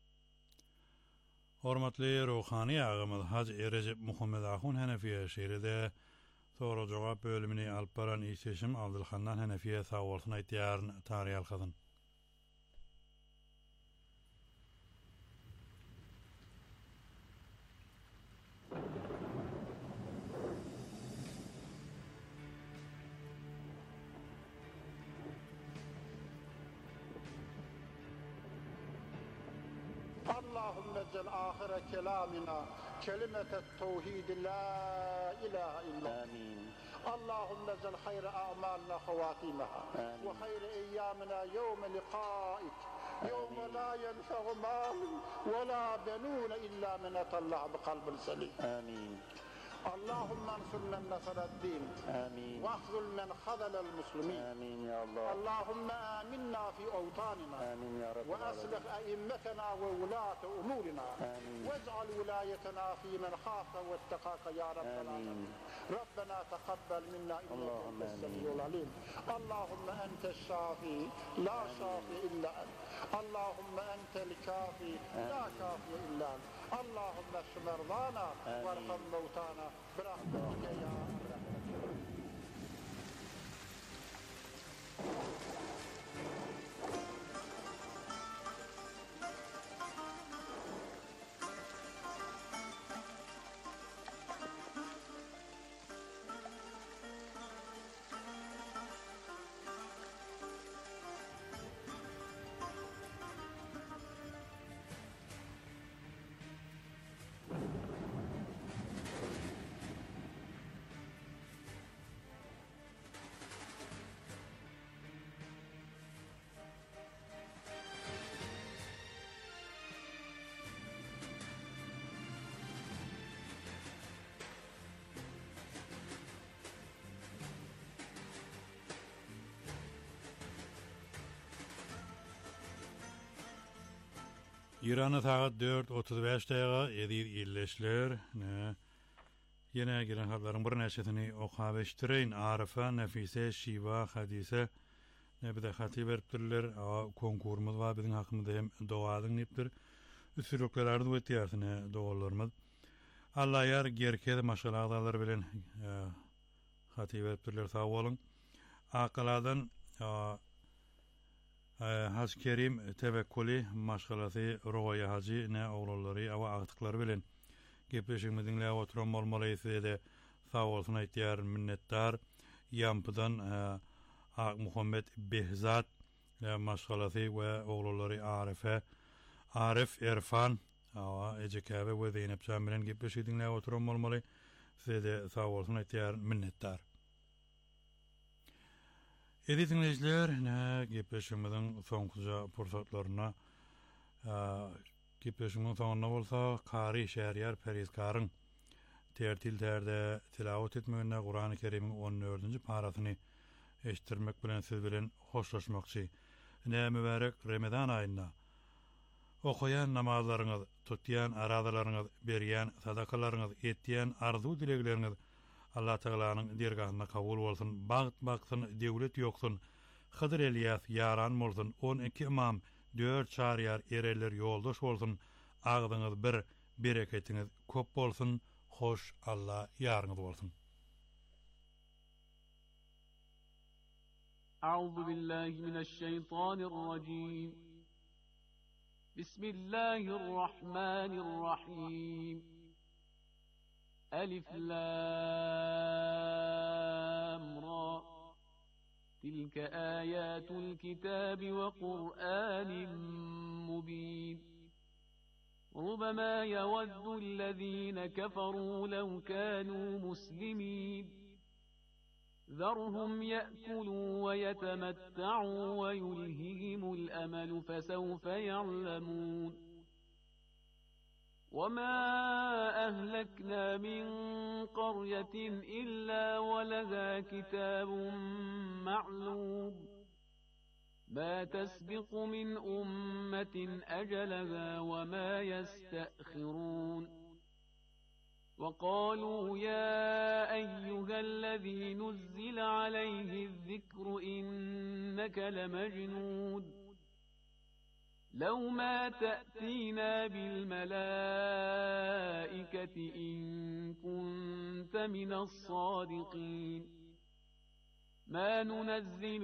Hormatly ruhani agymyz Hac Recep Muhammed Ahun Hanefiýe şeýrede sora jogap bölümini alp baran işeşim Abdulhannan Hanefiýe sawalsyny aýtýar. Taňryal hasyn.
Allahümme ecel ahire kelamina kelimetet tevhid la ilahe illa.
Amin.
اللهم اجعل خير أعمالنا خواتيمها وخير أيامنا يوم لقائك يوم لا ينفع مال ولا بنون إلا من أتى الله بقلب سليم.
آمين.
اللهم انصر من نصر الدين
آمين.
واخذل من خذل المسلمين.
آمين يا الله.
اللهم آمنا في أوطاننا.
آمين يا رب.
وأصلح أئمتنا وولاة أمورنا.
آمين.
واجعل ولايتنا في من خافك واتقاك يا رب العالمين. ربنا تقبل منا إنك أنت السميع العليم. اللهم أنت الشافي لا شافي إلا أنت. اللهم أنت الكافي لا كافي إلا أنت. اللهم اشف مرضانا وارحم موتانا برحمتك يا أرحم.
İran'a saat dört otuz beş daqiqa edip illeşler. Yine giren hatların bir neşetini okabeştireyin. Arifa, Nefise, Şiva, Hadise ne bir de hatip veriptirler. Konkurumuz var bizim hakkımızda hem doğadın niptir. Üstürlükler ardu etti yarsın doğallarımız. Allah yar gerkede maşalahlar bilen hatip veriptirler sağ olun. Akaladan Hacı Kerim tevekkülü maşgalası Roya Hacı ne oğulları ava ağıtıkları bilen gepleşimi dinleye oturan olmalıyız de sağ olsun ihtiyar minnettar Yampıdan Ak Muhammed Behzat maşgalası ve oğulları Arife Arif Erfan ava Ecekabe ve Zeynep Samilen gepleşimi dinleye oturan olmalıyız de sağ olsun ihtiyar minnettar. Edi dinleyiciler, ne gepleşimizin sonkuca fırsatlarına gepleşimin sonuna olsa Kari Şehriyar Perizkar'ın tertil terde tilavet etmeyene Kur'an-ı Kerim'in on dördüncü parasını eşittirmek bilen siz bilen hoşlaşmakçı. Ne mübarek Ramazan ayında okuyan namazlarınız, tutyan aradalarınız, beriyen sadakalarınız, ettiyen arzu dilekleriniz Allah Teala'nın dergahına kabul olsun, bağıt baksın, devlet yoksun, Hıdır Eliyas yaran olsun, on iki imam, dört çariyar ereller yoldaş olsun, ağzınız bir, bereketiniz köp olsun, hoş Allah yarınız olsun.
Euzu billahi mineşşeytanirracim. Bismillahirrahmanirrahim. ألف لام را تلك آيات الكتاب وقرآن مبين ربما يود الذين كفروا لو كانوا مسلمين ذرهم يأكلوا ويتمتعوا ويلههم الأمل فسوف يعلمون وما أهلكنا من قرية إلا ولها كتاب معلوم ما تسبق من أمة أجلها وما يستأخرون وقالوا يا أيها الذي نزل عليه الذكر إنك لمجنون لو ما تأتينا بالملائكة إن كنت من الصادقين ما ننزل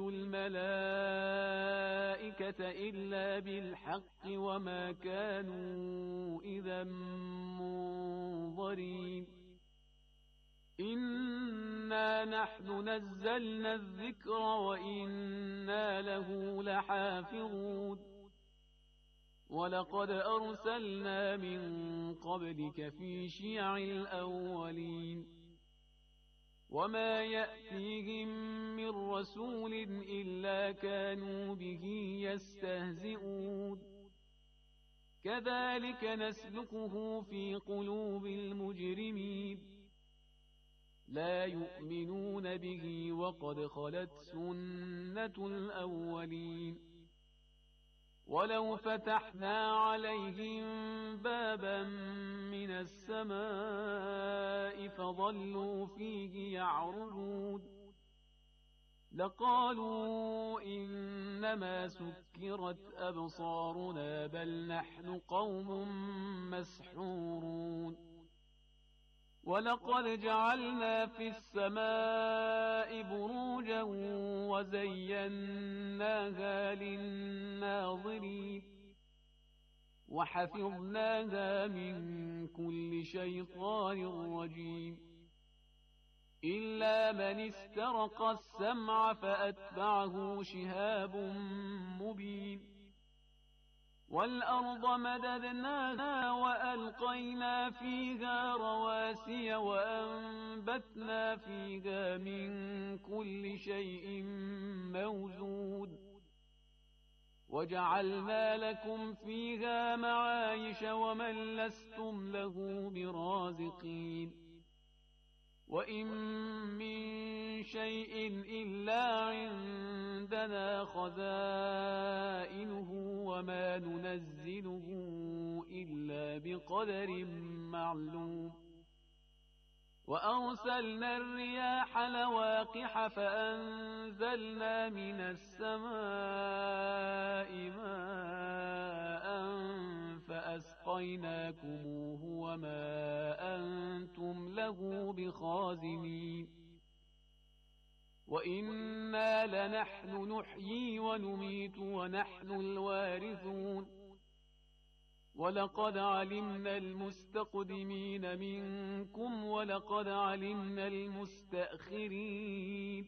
الملائكة إلا بالحق وما كانوا إذا منظرين إنا نحن نزلنا الذكر وإنا له لحافظون ولقد أرسلنا من قبلك في شيع الأولين وما يأتيهم من رسول إلا كانوا به يستهزئون كذلك نسلكه في قلوب المجرمين لا يؤمنون به وقد خلت سنة الأولين ولو فتحنا عليهم بابا من السماء فظلوا فيه يعرجون لقالوا إنما سكرت أبصارنا بل نحن قوم مسحورون ولقد جعلنا في السماء بروجا وزيناها للناظرين وحفظناها من كل شيطان رجيم إلا من استرق السمع فأتبعه شهاب مبين والأرض مددناها وألقينا فيها رواسي وأنبتنا فيها من كل شيء موزون وجعلنا لكم فيها معايش ومن لستم له برازقين وإن من شيء إلا عندنا خزائنه وما ننزله إلا بقدر معلوم وأرسلنا الرياح لواقح فأنزلنا من السماء ماء فأسقيناكموه وما أنتم له بخازنين وإنا لنحن نحيي ونميت ونحن الوارثون ولقد علمنا المستقدمين منكم ولقد علمنا المستأخرين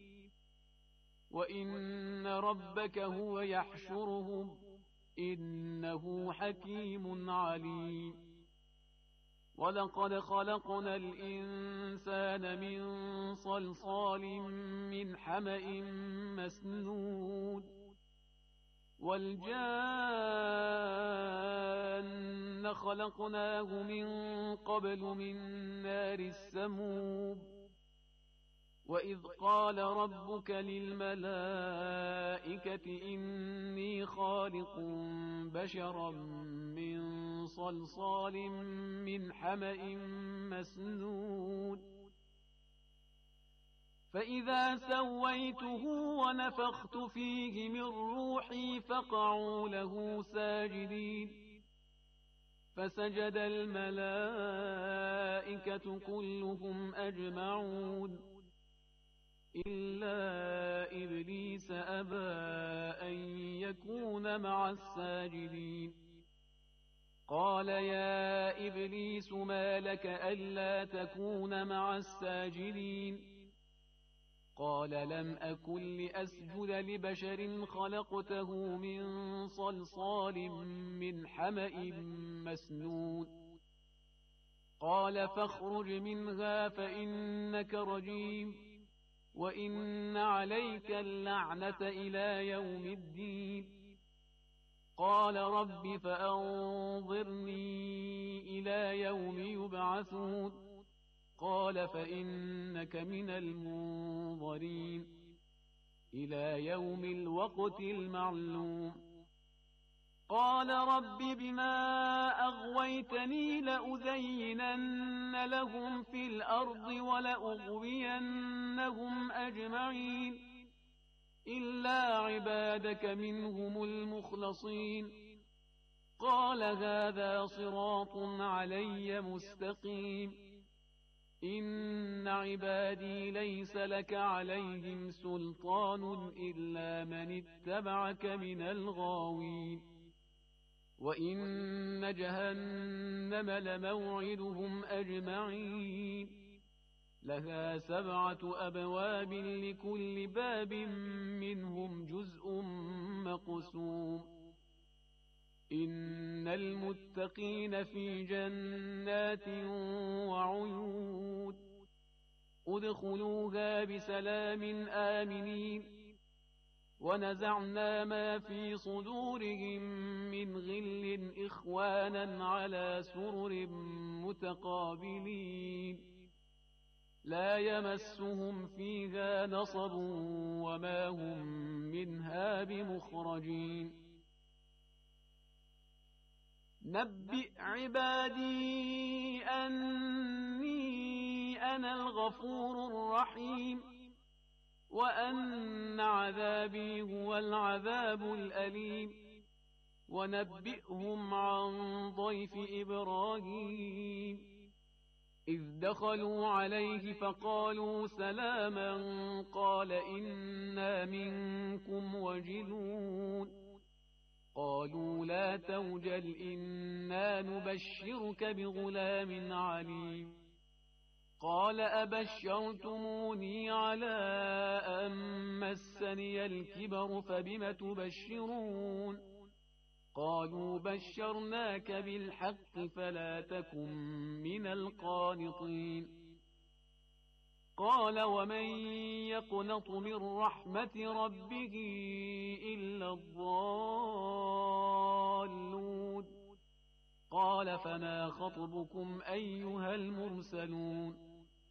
وإن ربك هو يحشرهم إنه حكيم عليم ولقد خلقنا الإنسان من صلصال من حمأ مسنون والجان خلقناه من قبل من نار السموم وإذ قال ربك للملائكة إني خالق بشرا من صلصال من حمأ مسنون فإذا سويته ونفخت فيه من روحي فقعوا له ساجدين فسجد الملائكة كلهم أجمعون إلا إبليس أبى أن يكون مع الساجدين قال يا إبليس ما لك ألا تكون مع الساجدين قال لم أكن لأسجد لبشر خلقته من صلصال من حمأ مسنون قال فاخرج منها فإنك رجيم وإن عليك اللعنة إلى يوم الدين قال رب فأنظرني إلى يوم يبعثون قال فإنك من المنظرين إلى يوم الوقت المعلوم قال رب بما أغويتني لأزينن لهم في الأرض ولأغوينهم أجمعين إلا عبادك منهم المخلصين قال هذا صراط علي مستقيم إن عبادي ليس لك عليهم سلطان إلا من اتبعك من الغاوين وإن جهنم لموعدهم أجمعين لها سبعة أبواب لكل باب منهم جزء مقسوم إن المتقين في جنات وعيون ادخلوها بسلام آمنين ونزعنا ما في صدورهم من غل إخوانا على سرر متقابلين لا يمسهم فيها نصب وما هم منها بمخرجين نبئ عبادي أني أنا الغفور الرحيم وأن عذابي هو العذاب الأليم ونبئهم عن ضيف إبراهيم إذ دخلوا عليه فقالوا سلاما قال إنا منكم وجلون قالوا لا توجل إنا نبشرك بغلام عليم قال أبشرتموني على أن مسني الكبر فبم تبشرون قالوا بشرناك بالحق فلا تكن من القانطين قال ومن يقنط من رحمة ربه إلا الضالون قال فما خطبكم أيها المرسلون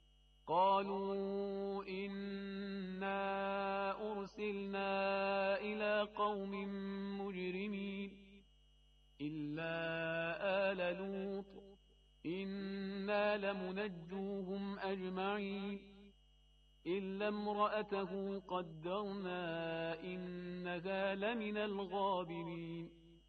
قالوا إنا أرسلنا إلى قوم مجرمين إلا آل لوط إنا لمنجوهم أجمعين إلا امرأته قدرنا إنها لمن الغابرين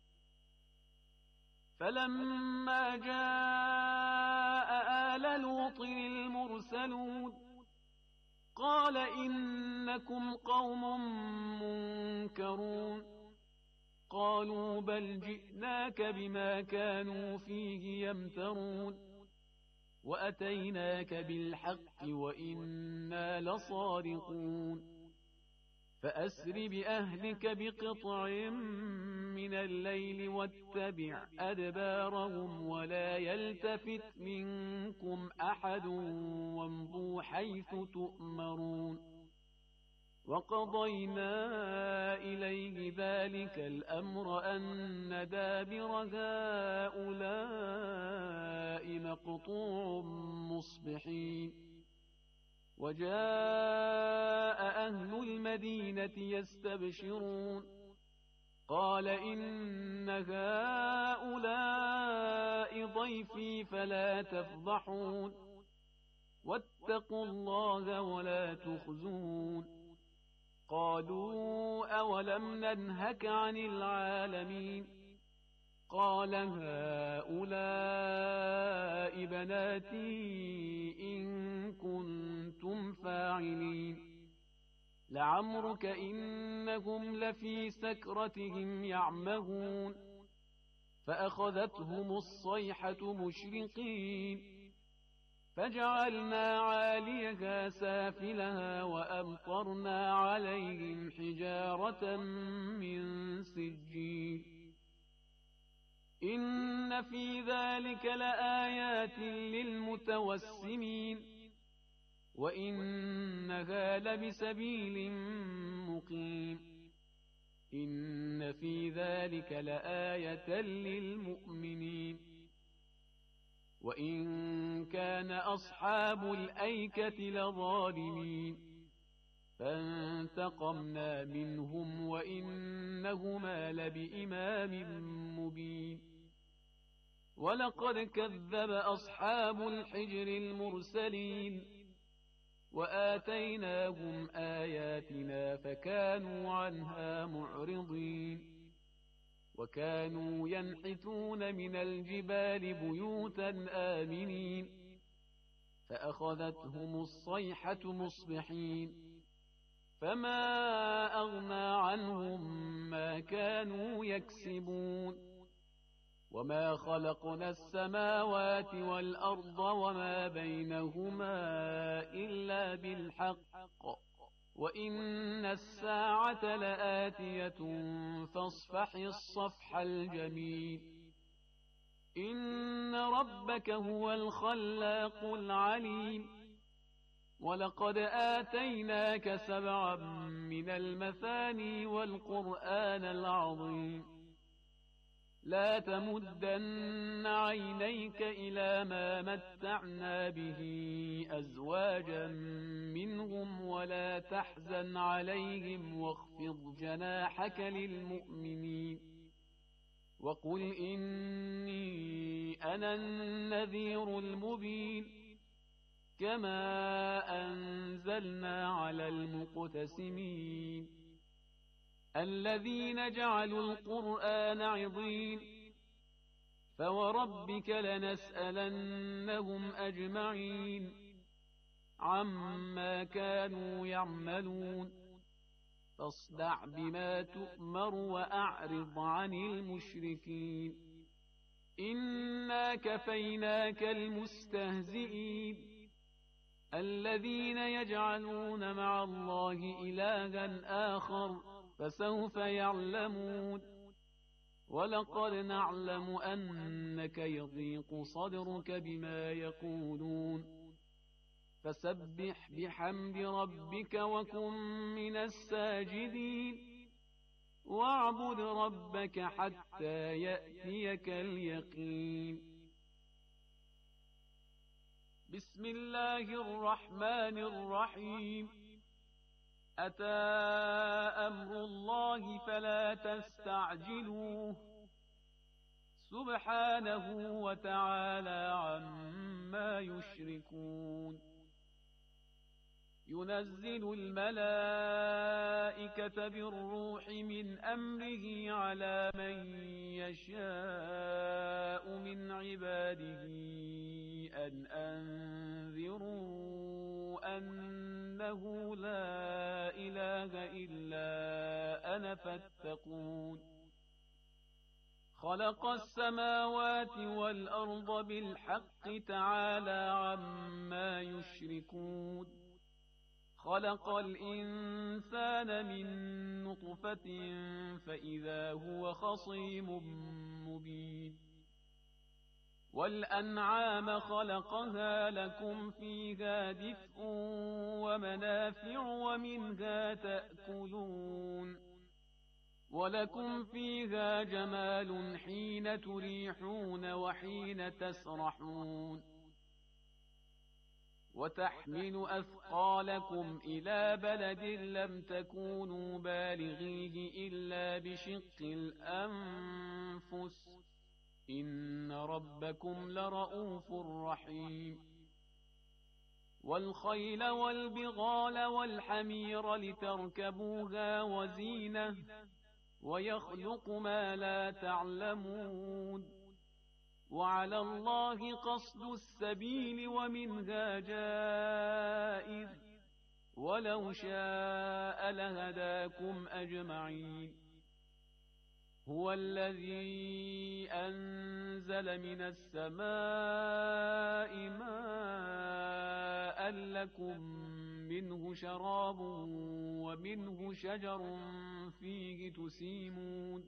فلما جاء آل لوط المرسلون قال إنكم قوم منكرون قالوا بل جئناك بما كانوا فيه يمترون وأتيناك بالحق وإنا لصادقون فأسر بأهلك بقطع من الليل واتبع أدبارهم ولا يلتفت منكم أحد وامضوا حيث تؤمرون وقضينا إليه ذلك الأمر أن دابر هؤلاء مقطوع مصبحين وجاء أهل المدينة يستبشرون قال إن هؤلاء ضيفي فلا تفضحون واتقوا الله ولا تخزون قالوا أولم ننهك عن العالمين قال هؤلاء بناتي إن كنتم فاعلين لعمرك إنهم لفي سكرتهم يعمهون فأخذتهم الصيحة مشرقين فجعلنا عاليها سافلها وأمطرنا عليهم حجارة من سجيل إن في ذلك لآيات للمتوسمين وإنها لبسبيل مقيم إن في ذلك لآية للمؤمنين وإن كان أصحاب الأيكة لظالمين فانتقمنا منهم وإنهما لبإمام مبين ولقد كذب أصحاب الحجر المرسلين وآتيناهم آياتنا فكانوا عنها معرضين وكانوا ينحتون من الجبال بيوتا آمنين فأخذتهم الصيحة مصبحين فما أغنى عنهم ما كانوا يكسبون وما خلقنا السماوات والأرض وما بينهما إلا بالحق وإن الساعة لآتية فاصفح الصفح الجميل إن ربك هو الخلاق العليم ولقد آتيناك سبعا من المثاني والقرآن العظيم لا تمدن عينيك إلى ما متعنا به أزواجا منهم ولا تحزن عليهم واخفض جناحك للمؤمنين وقل إني أنا النذير المبين كما أنزلنا على المقتسمين الذين جعلوا القرآن عضين فوربك لنسألنهم أجمعين عما كانوا يعملون فاصدع بما تؤمر وأعرض عن المشركين إنا كفيناك المستهزئين الذين يجعلون مع الله إلها آخر فسوف يعلمون ولقد نعلم أنك يضيق صدرك بما يقولون فسبح بحمد ربك وكن من الساجدين واعبد ربك حتى يأتيك اليقين بسم الله الرحمن الرحيم أتى أمر الله فلا تستعجلوه سبحانه وتعالى عما يشركون ينزل الملائكة بالروح من أمره على من يشاء من عباده أن أنذروا أنه لا إله إلا أنا فاتقون خلق السماوات والأرض بالحق تعالى عما يشركون خلق الإنسان من نطفة فإذا هو خصيم مبين والأنعام خلقها لكم فيها دفء ومنافع ومنها تأكلون ولكم فيها جمال حين تريحون وحين تسرحون وتحمل أثقالكم إلى بلد لم تكونوا بالغيه إلا بشق الأنفس إن ربكم لرؤوف رحيم والخيل والبغال والحمير لتركبوها وزينة ويخلق ما لا تعلمون وعلى الله قصد السبيل ومنها جائر ولو شاء لهداكم أجمعين هو الذي أنزل من السماء ماء لكم منه شراب ومنه شجر فيه تسيمون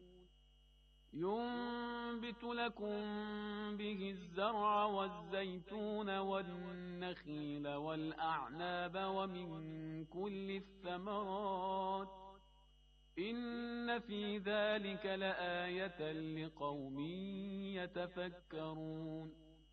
ينبت لكم به الزرع والزيتون والنخيل والأعناب ومن كل الثمرات إن في ذلك لآية لقوم يتفكرون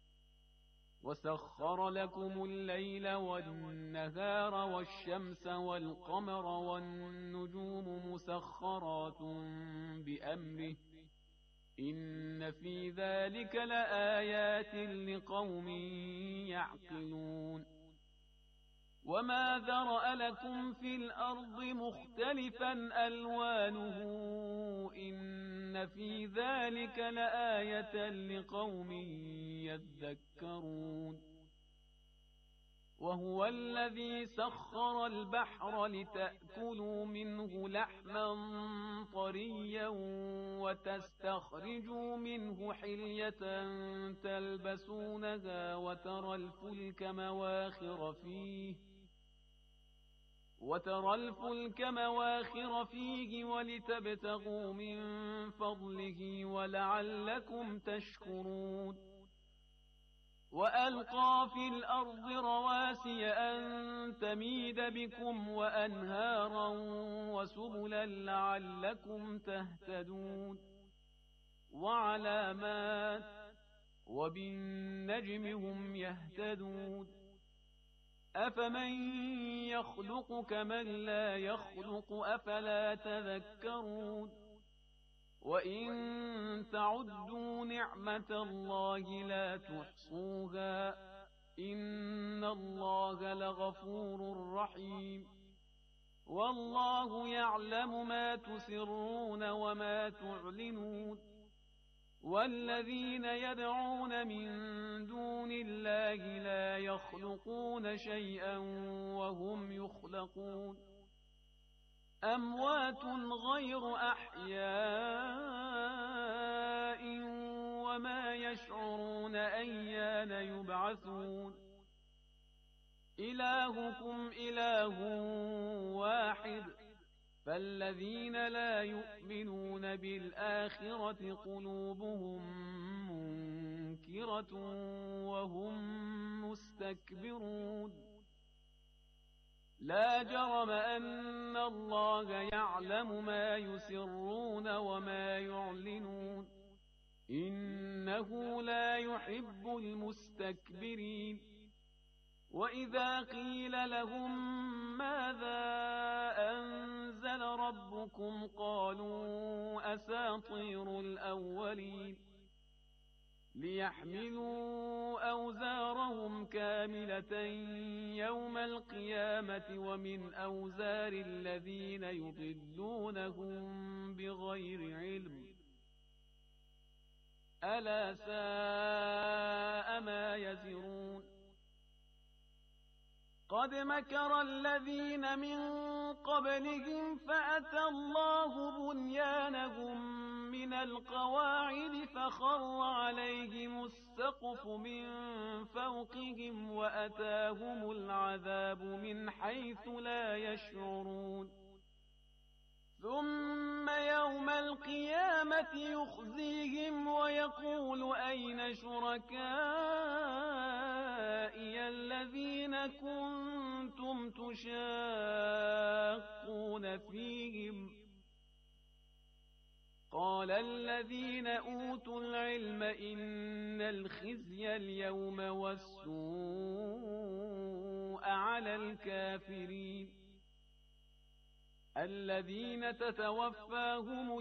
وسخر لكم الليل والنهار والشمس والقمر والنجوم مسخرات بأمره إن في ذلك لآيات لقوم يعقلون وما ذرأ لكم في الأرض مختلفا ألوانه إن في ذلك لآية لقوم يذكرون وهو الذي سخر البحر لتأكلوا منه لحما طريا وتستخرجوا منه حلية تلبسونها وترى الفلك مواخر فيه وترى الفلك مواخر فيه ولتبتغوا من فضله ولعلكم تشكرون وألقى وألقى في الأرض رواسي أن تميد بكم وأنهارا وسبلا لعلكم تهتدون وعلامات وبالنجم هم يهتدون أفمن يخلق كمن لا يخلق أفلا تذكرون وإن تعدوا نعمة الله لا تحصوها إن الله لغفور رحيم والله يعلم ما تسرون وما تعلنون والذين يدعون من دون الله لا يخلقون شيئا وهم يخلقون أموات غير أحياء وما يشعرون أيان يبعثون إلهكم إله واحد فالذين لا يؤمنون بالآخرة قلوبهم منكرة وهم مستكبرون لا جرم أن الله يعلم ما يسرون وما يعلنون إنه لا يحب المستكبرين وإذا قيل لهم ماذا أنزل ربكم قالوا أساطير الأولين ليحملوا أوزارهم كاملة يوم القيامة ومن أوزار الذين يضلونهم بغير علم ألا ساء ما يزرون قد مكر الذين من قبلهم فأتى الله بنيانهم من القواعد فخر عليهم السقف من فوقهم وأتاهم العذاب من حيث لا يشعرون ثم يوم القيامة يخزيهم ويقول أين شركائي الذين كنتم تشاقون فيهم قال الذين أوتوا العلم إن الخزي اليوم والسوء على الكافرين الذين تتوفاهم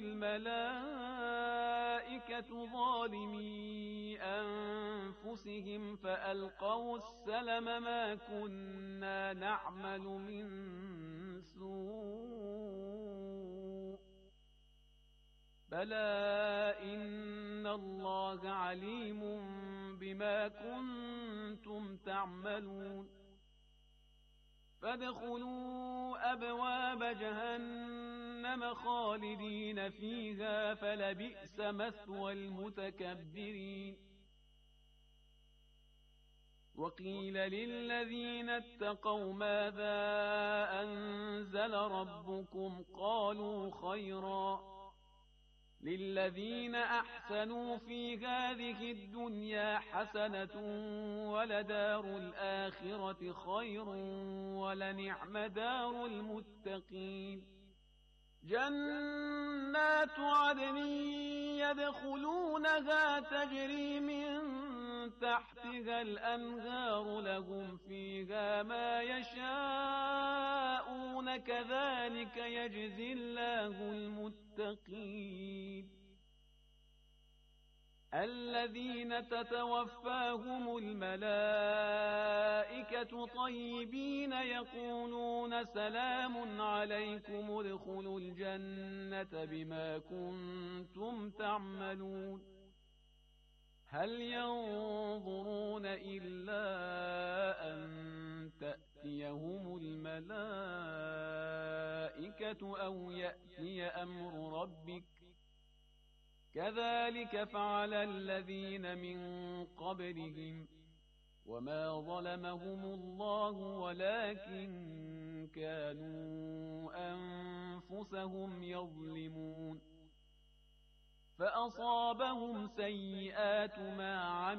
الملائكة ظالمي أنفسهم فألقوا السلم ما كنا نعمل من سوء بلى إن الله عليم بما كنتم تعملون فادخلوا أبواب جهنم خالدين فيها فلبئس مثوى المتكبرين وقيل للذين اتقوا ماذا أنزل ربكم قالوا خيرا للذين أحسنوا في هذه الدنيا حسنة ولدار الآخرة خير ولنعم دار المتقين جنات عدن يدخلونها تجري من تحتها الأنهار لهم فيها ما يشاءون كذلك يجزي الله المتقين الذين تتوفاهم الملائكة طيبين يقولون سلام عليكم ادخلوا الجنة بما كنتم تعملون هل ينظرون إلا أن تأتيهم الملائكة أو يأتي أمر ربك كذلك فعل الذين من قبلهم وما ظلمهم الله ولكن كانوا أنفسهم يظلمون فأصابهم سيئات ما عملوا